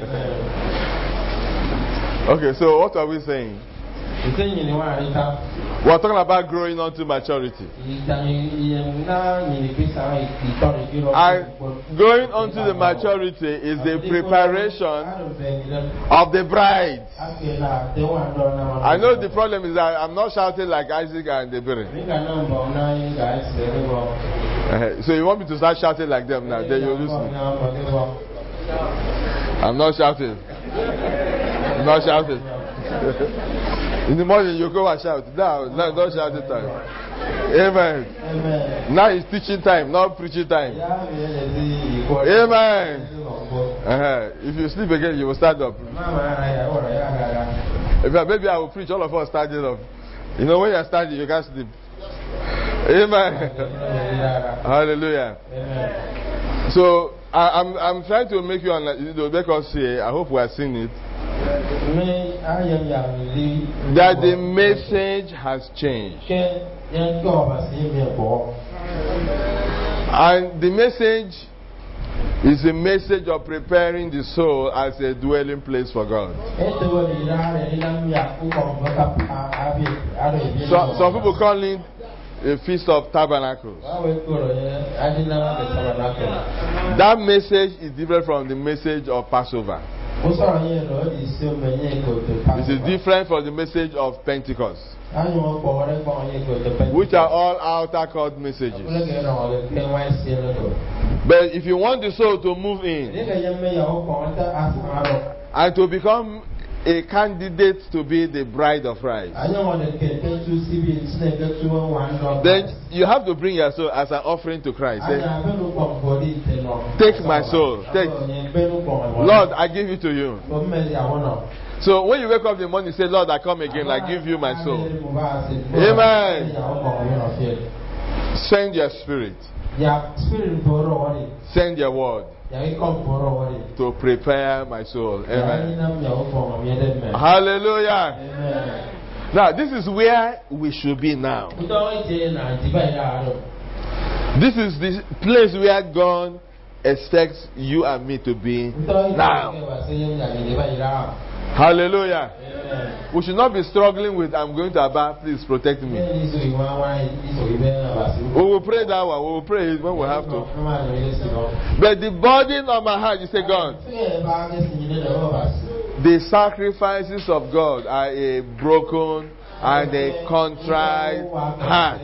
Okay, so what are we saying? We're talking about growing unto maturity. And growing unto the maturity is the preparation of the bride. I know the problem is that I'm not shouting like Isaac and Deborah. So you want me to start shouting like them now? Then you'll lose me. I'm not shouting. I'm not shouting. In the morning you go and shout. No, don't shout it time. Amen. Amen. Now it's teaching time, not preaching time. Amen. If you sleep again, you will stand up. Maybe I will preach, all of us standing up. You know, when you're standing, you can't sleep. Amen. Hallelujah. Amen. So I'm trying to make you make us see. I hope we are seeing it. That the message has changed. And the message is a message of preparing the soul as a dwelling place for God. So, some people call it a Feast of Tabernacles. That message is different from the message of Passover. It is different from the message of Pentecost, which are all outer court messages. But if you want the soul to move in and to become a candidate to be the bride of Christ, then you have to bring your soul as an offering to Christ. Take my soul. Take. Lord, I give it to you. So when you wake up in the morning, say, Lord, I come again. I give you my soul. Amen. Send your spirit. Send your word to prepare my soul. Amen. Hallelujah. Amen. Now, this is where we should be now. This is the place where God expects you and me to be now. Hallelujah. Amen. We should not be struggling with, I'm going to Abba, please protect me. We will pray that one. We will pray when we have to. But the burden of my heart, you say, God, the sacrifices of God are a broken and a contrite heart.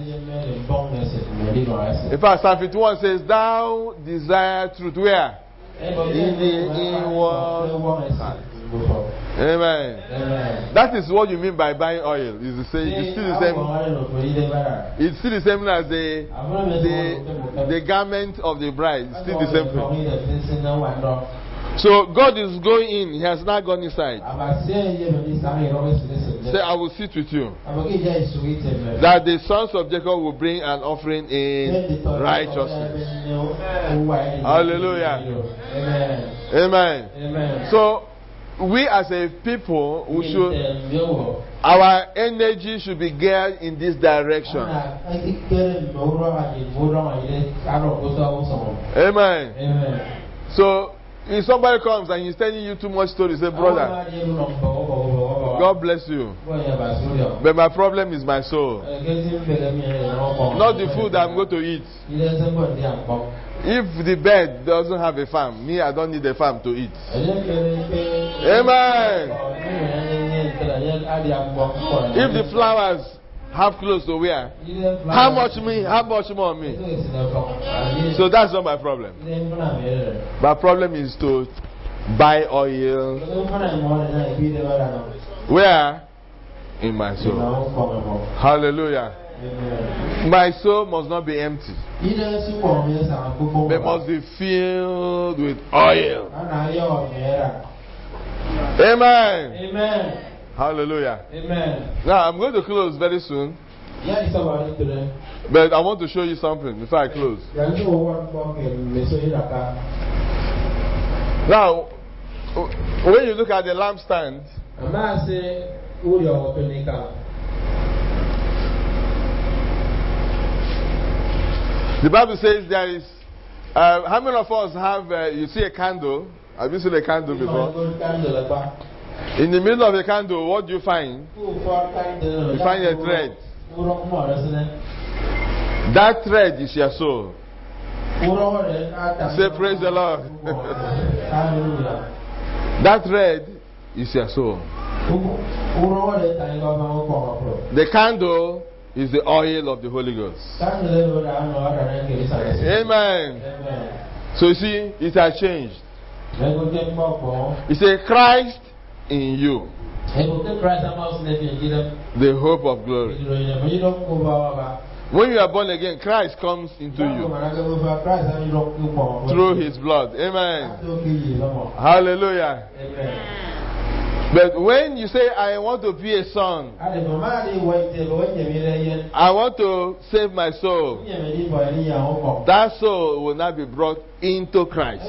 In fact, Psalm 51 says, thou desire truth. Where? In the inward heart. Amen. Amen. That is what you mean by buying oil. It's still the same. It's still the same as the garment of the bride. It's still the same thing. So God is going in. He has not gone inside. Say, I will sit with you. That the sons of Jacob will bring an offering in righteousness. Hallelujah. Amen. Amen. Amen. So we as a people, we should, our energy should be geared in this direction. Amen. Amen. So if somebody comes and he's telling you too much story, say, brother, God bless you, but my problem is my soul, not the food I'm going to eat. If the bird doesn't have a farm, me, I don't need a farm to eat. Amen. If the flowers have clothes to wear, how much me? How much more me? So that's not my problem. My problem is to buy oil. Where? In my soul. Hallelujah. Amen. My soul must not be empty. It must be filled with oil. Amen. Amen. Hallelujah. Amen. Now I'm going to close very soon, Yeah, it's about it today. but I want to show you something before I close. Now, when you look at the lampstand, the Bible says there is. How many of us have? You see a candle? Have you seen a candle before? In the middle of the candle, what do you find? You find a thread. That thread is your soul. Say praise the Lord. That thread is your soul. The candle is the oil of the Holy Ghost. Amen. So you see, it has changed. It's a Christ in you, the hope of glory. When you are born again, Christ comes into you through His blood. Amen. Hallelujah. Amen. But when you say, I want to be a son, I want to save my soul, that soul will not be brought into Christ.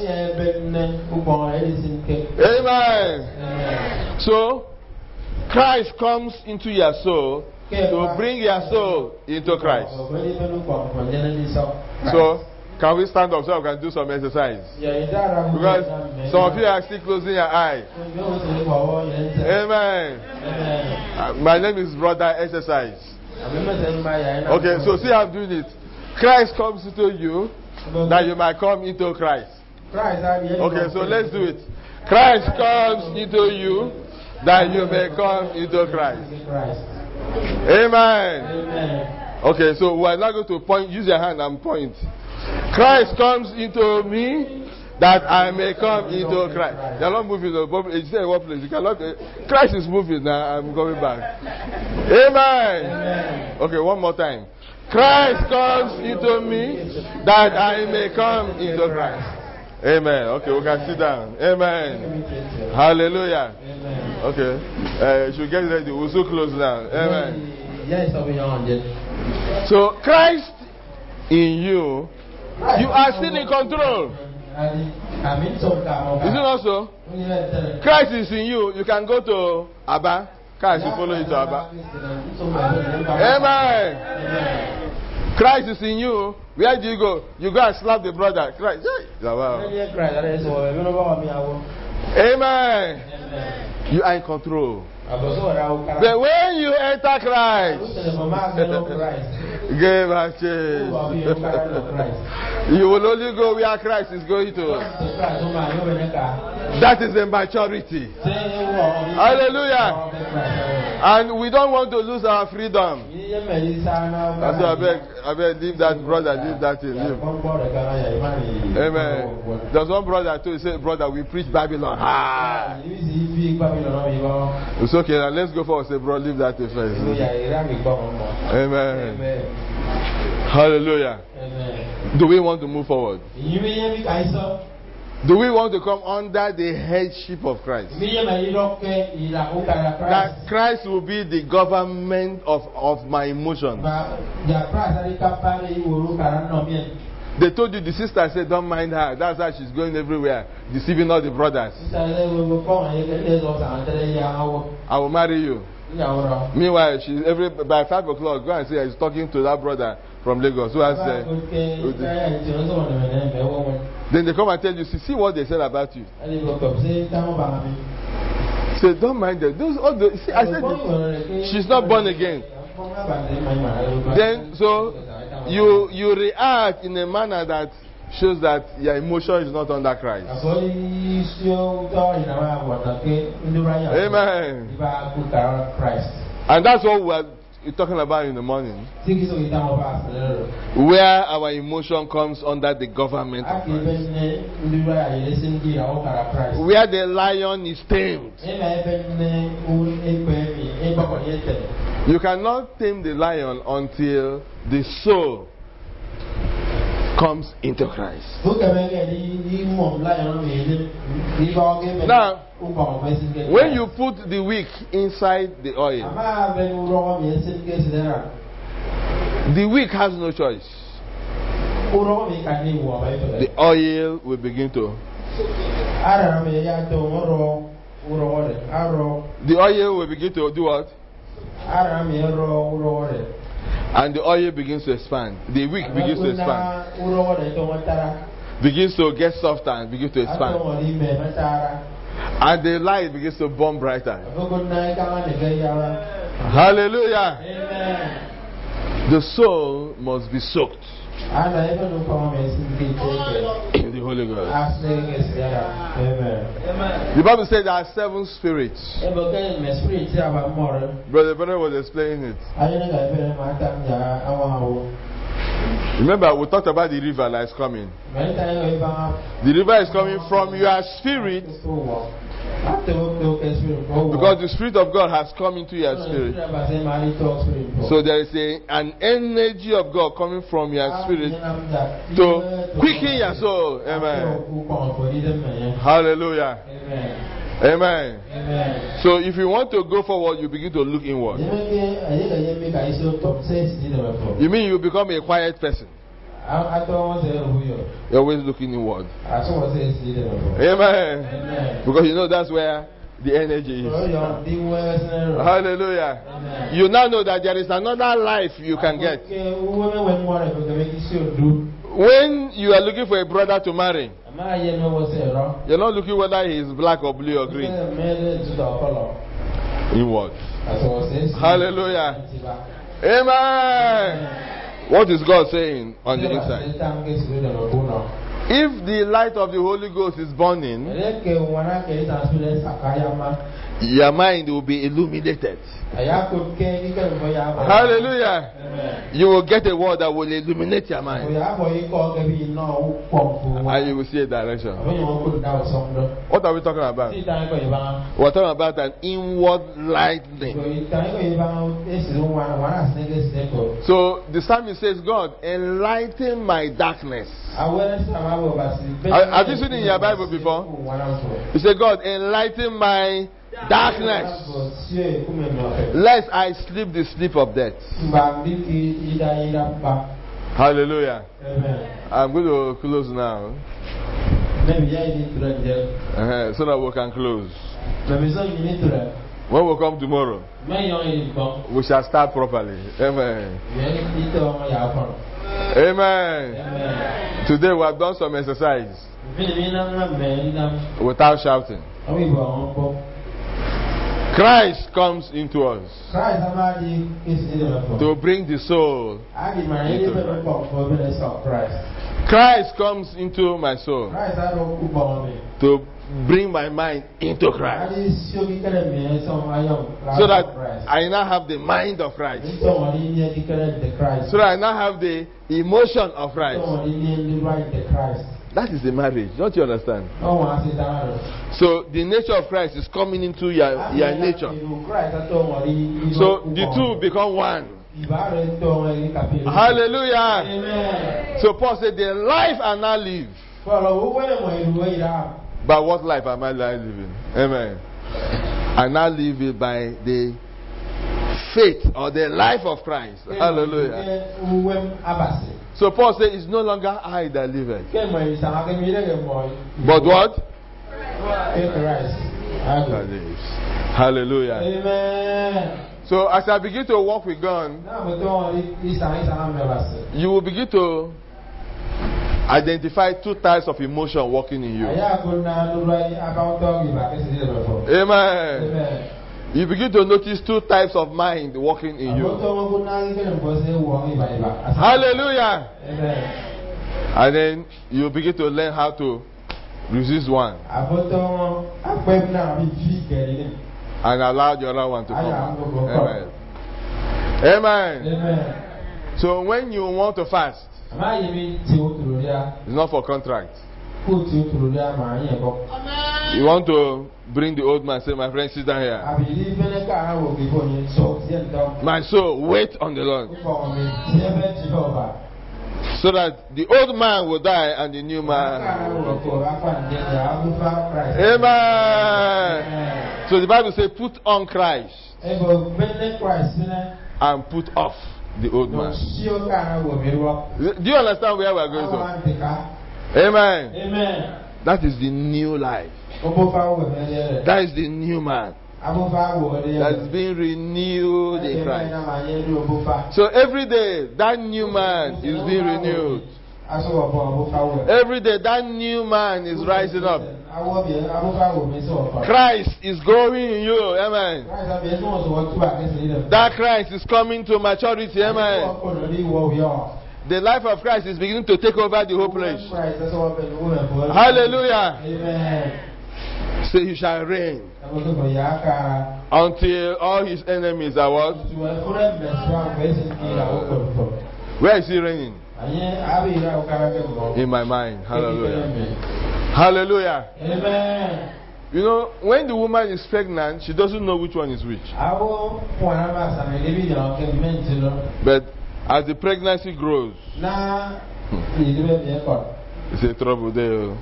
Amen. So, Christ comes into your soul to bring your soul into Christ. So, can we stand up so we can do some exercise? Because some of you are still closing your eyes. Amen. My name is Brother Exercise. Okay, so see how I'm doing it. Christ comes into you that you might come into Christ. Okay, so let's do it. Christ comes into you that you may come into Christ. Amen. Okay, so we are not going to point. Use your hand and point. Christ comes into me that I may come into Christ. They are not moving. You say what place? You cannot. Christ is moving now. I'm coming back. Amen. Okay, one more time. Christ comes into me that I may come into Christ. Amen. Okay, we can sit down. Amen. Hallelujah. Okay. You should get ready. We'll so close now. Amen. So Christ in you. You are still in control. Is it not so? Christ is in you. You can go to Abba. Christ will follow you to Abba. Amen. Christ is in you. Where do you go? You go and slap the brother. Christ. Amen. You are in control. But when you enter Christ, give a change. You will only go where Christ is going to. That is the maturity. Hallelujah. And we don't want to lose our freedom. So I beg, leave that brother, leave that thing. Leave. Amen. There's one brother too. He said, brother, we preach Babylon. It's okay, now let's go forward. Say, bro, leave that thing first. Amen. Hallelujah. Amen. Do we want to move forward? Do we want to come under the headship of Christ? That Christ will be the government of my emotions. They told you, the sister said, don't mind her. That's how she's going everywhere, deceiving all the brothers. I will marry you. Meanwhile, by 5 o'clock, go and say, he's talking to that brother from Lagos who has then they come and tell you, see what they said about you. Say, don't mind them. See, I said, she's not born again. Then, so you react in a manner that shows that your emotion is not under Christ. Amen. And that's what we're talking about in the morning. Where our emotion comes under the government of Christ. Where the lion is tamed. You cannot tame the lion until the soul comes into Christ. Now, when you put the wick inside the oil, the wick has no choice. The oil will begin to. The oil will begin to do what? And the oil begins to expand. The wick begins to expand. Begins to get softer and begins to expand. And the light begins to burn brighter. Hallelujah. Amen. The soul must be soaked in the Holy Ghost. Amen. The Bible says there are 7 spirits. Brother was explaining it. Remember, we talked about the river that is coming. The river is coming from your spirit, because the Spirit of God has come into your spirit. So there is an energy of God coming from your spirit to quicken your soul. Amen. Hallelujah. Amen. So if you want to go forward, you begin to look inward. You mean you become a quiet person? You're always looking inward. Amen. Because you know that's where the energy is. Hallelujah. Amen. You now know that there is another life you can get. When you are looking for a brother to marry, you're not looking whether he is black or blue or green. Inward. Hallelujah. Amen. What is God saying on the inside? If the light of the Holy Ghost is burning, your mind will be illuminated. Hallelujah. Amen. You will get a word that will illuminate your mind. And you will see a direction. What are we talking about? We're talking about an inward lightning. So the psalmist says, God, enlighten my darkness. Have you seen it in your Bible before? You say, God, enlighten my darkness, lest I sleep the sleep of death. Hallelujah. Amen. I'm going to close now. So that we can close. When we come tomorrow, we shall start properly. Amen. Amen. Amen. Today we have done some exercise without shouting. Christ comes into us to bring the soul into Christ. Christ comes into my soul to bring my mind into Christ, so that I now have the mind of Christ, so that I now have the emotion of Christ. That is the marriage. Don't you understand? So the nature of Christ is coming into your nature. So the two become one. Hallelujah. Amen. So Paul said, the life I now live. But what life am I living? Amen. I now live it by the faith or the life of Christ. Hallelujah. So Paul said, it's no longer I that liveth, but what? Christ. That lives. Hallelujah. Amen. So as I begin to walk with God, you will begin to identify 2 types of emotion working in you. Amen. You begin to notice 2 types of mind working in you. Hallelujah. Amen. And then you begin to learn how to resist one and allow the other one to come. Amen. Amen. Amen. So when you want to fast, it's not for contract. You want to bring the old man, say, my friend, sit down here. My soul, wait on the Lord. So that the old man will die and the new man. Amen. So the Bible says, put on Christ and put off the old man. Do you understand where we are going to? Amen. Amen. That is the new life. That is the new man. That is being renewed in Christ. So every day, that new man is being renewed. Every day, that new man is rising up. Christ is growing in you. Amen. That Christ is coming to maturity. Amen. The life of Christ is beginning to take over the whole place. Hallelujah. Amen. So he shall reign until all his enemies are what? Where is he reigning? In my mind. Hallelujah. Hallelujah. Amen. You know, when the woman is pregnant, she doesn't know which one is which. But as the pregnancy grows, it's a trouble there.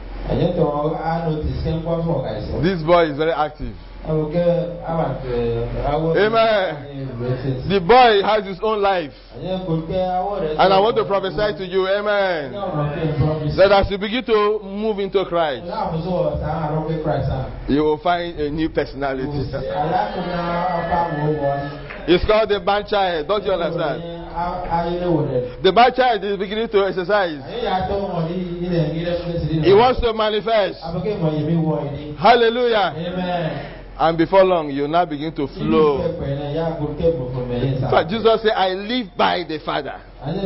This boy is very active. Amen. The boy has his own life. And I want to prophesy to you, amen, that as you begin to move into Christ, you will find a new personality. It's called the man child. Don't you understand? The man child is beginning to exercise. He wants to manifest. Hallelujah. Amen. And before long, you now begin to flow. In fact, Jesus said, I live by the Father.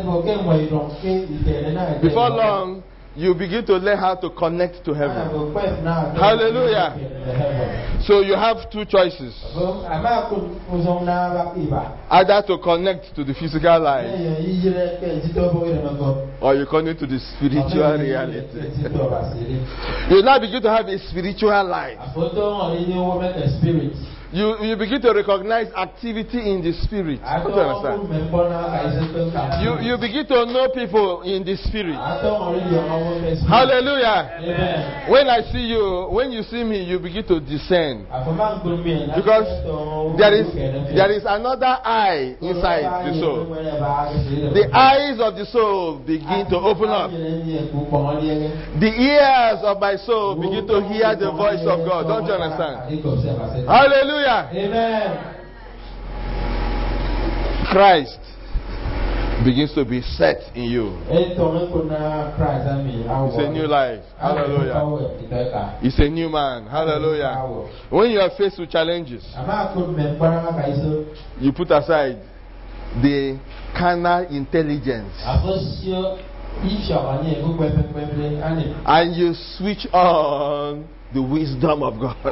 Before long, you begin to learn how to connect to heaven. Hallelujah. So you have two choices. Either to connect to the physical life, or you connect to the spiritual reality. You now begin to have a spiritual life. You begin to recognize activity in the spirit. Don't you understand? You begin to know people in the spirit. Hallelujah. Amen. When I see you, when you see me, you begin to discern. Because there is another eye inside the soul. The eyes of the soul begin to open up. The ears of my soul begin to hear the voice of God. Don't you understand? Hallelujah. Amen. Christ begins to be set in you. It's a new life. Hallelujah. It's a new man. Hallelujah. When you are faced with challenges, you put aside the carnal intelligence and you switch on the wisdom of God.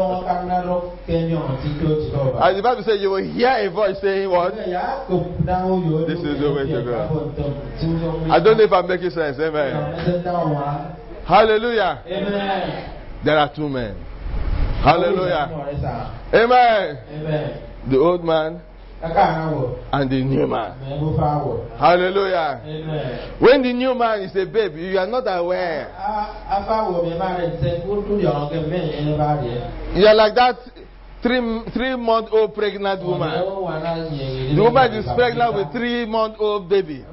And the Bible says you will hear a voice saying what? This is the way to go. I don't know if I'm making sense. Amen. Hallelujah. Amen. There are two men. Hallelujah. Amen. Amen. The old man and the new man. Hallelujah. Amen. When the new man is a baby, you are not aware. You are like that 3-month-old pregnant woman. The woman is pregnant with 3-month-old baby.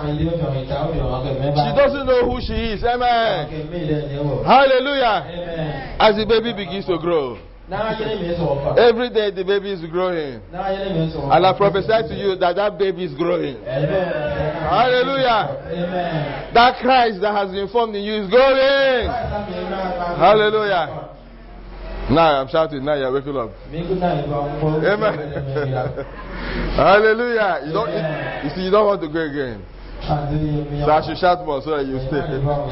She doesn't know who she is. Amen. Hallelujah. Amen. As the baby begins to grow, every day the baby is growing. And I prophesy to you that that baby is growing. Hallelujah. Amen. That Christ that has been formed in you is growing. Hallelujah. Now I'm shouting. Now you're waking up. Amen. Hallelujah. You see, you don't want to go again. So I should shout more so that you stay.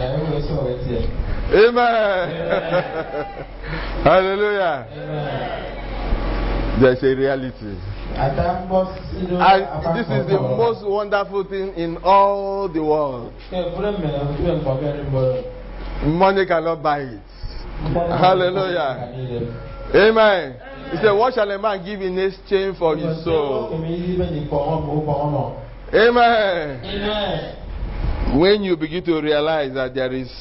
Amen. Hallelujah. There's a reality. And this is the most wonderful thing in all the world. Money cannot buy it. Hallelujah. Amen. He said, what shall a man give in exchange for his soul? Amen. When you begin to realize that there is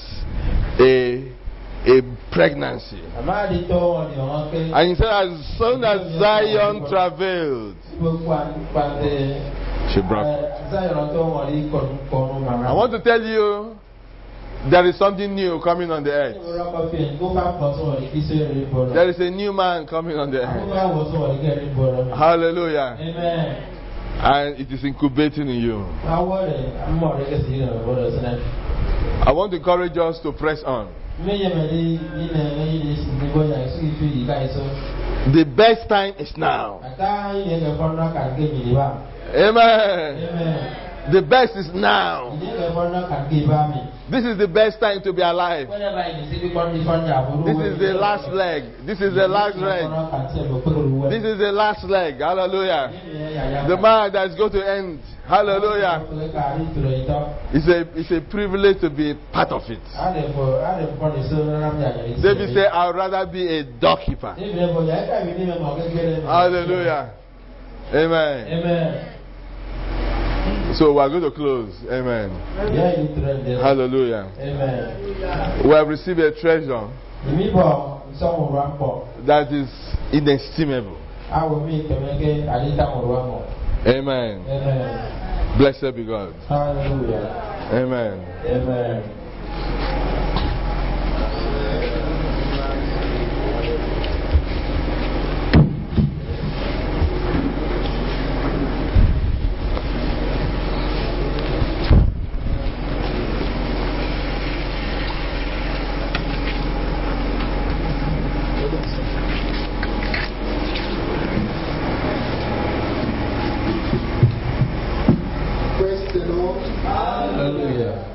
a pregnancy, and he said, as soon as Zion travailed, she brought. I want to tell you, there is something new coming on the earth. There is a new man coming on the earth. Hallelujah. Amen. And it is incubating in you. I want to encourage us to press on. The best time is now. Amen. The best is now. This is the best time to be alive. This is the last leg. This is the last leg. This is the last leg. Hallelujah. The man that is going to end. Hallelujah. It's a privilege to be part of it. David said, I would rather be a doorkeeper. Hallelujah. Amen. Amen. So we are going to close. Amen. Hallelujah. Amen. We have received a treasure that is inestimable. Amen. Amen. Blessed be God. Hallelujah. Amen. Amen. Praise the Lord. Hallelujah.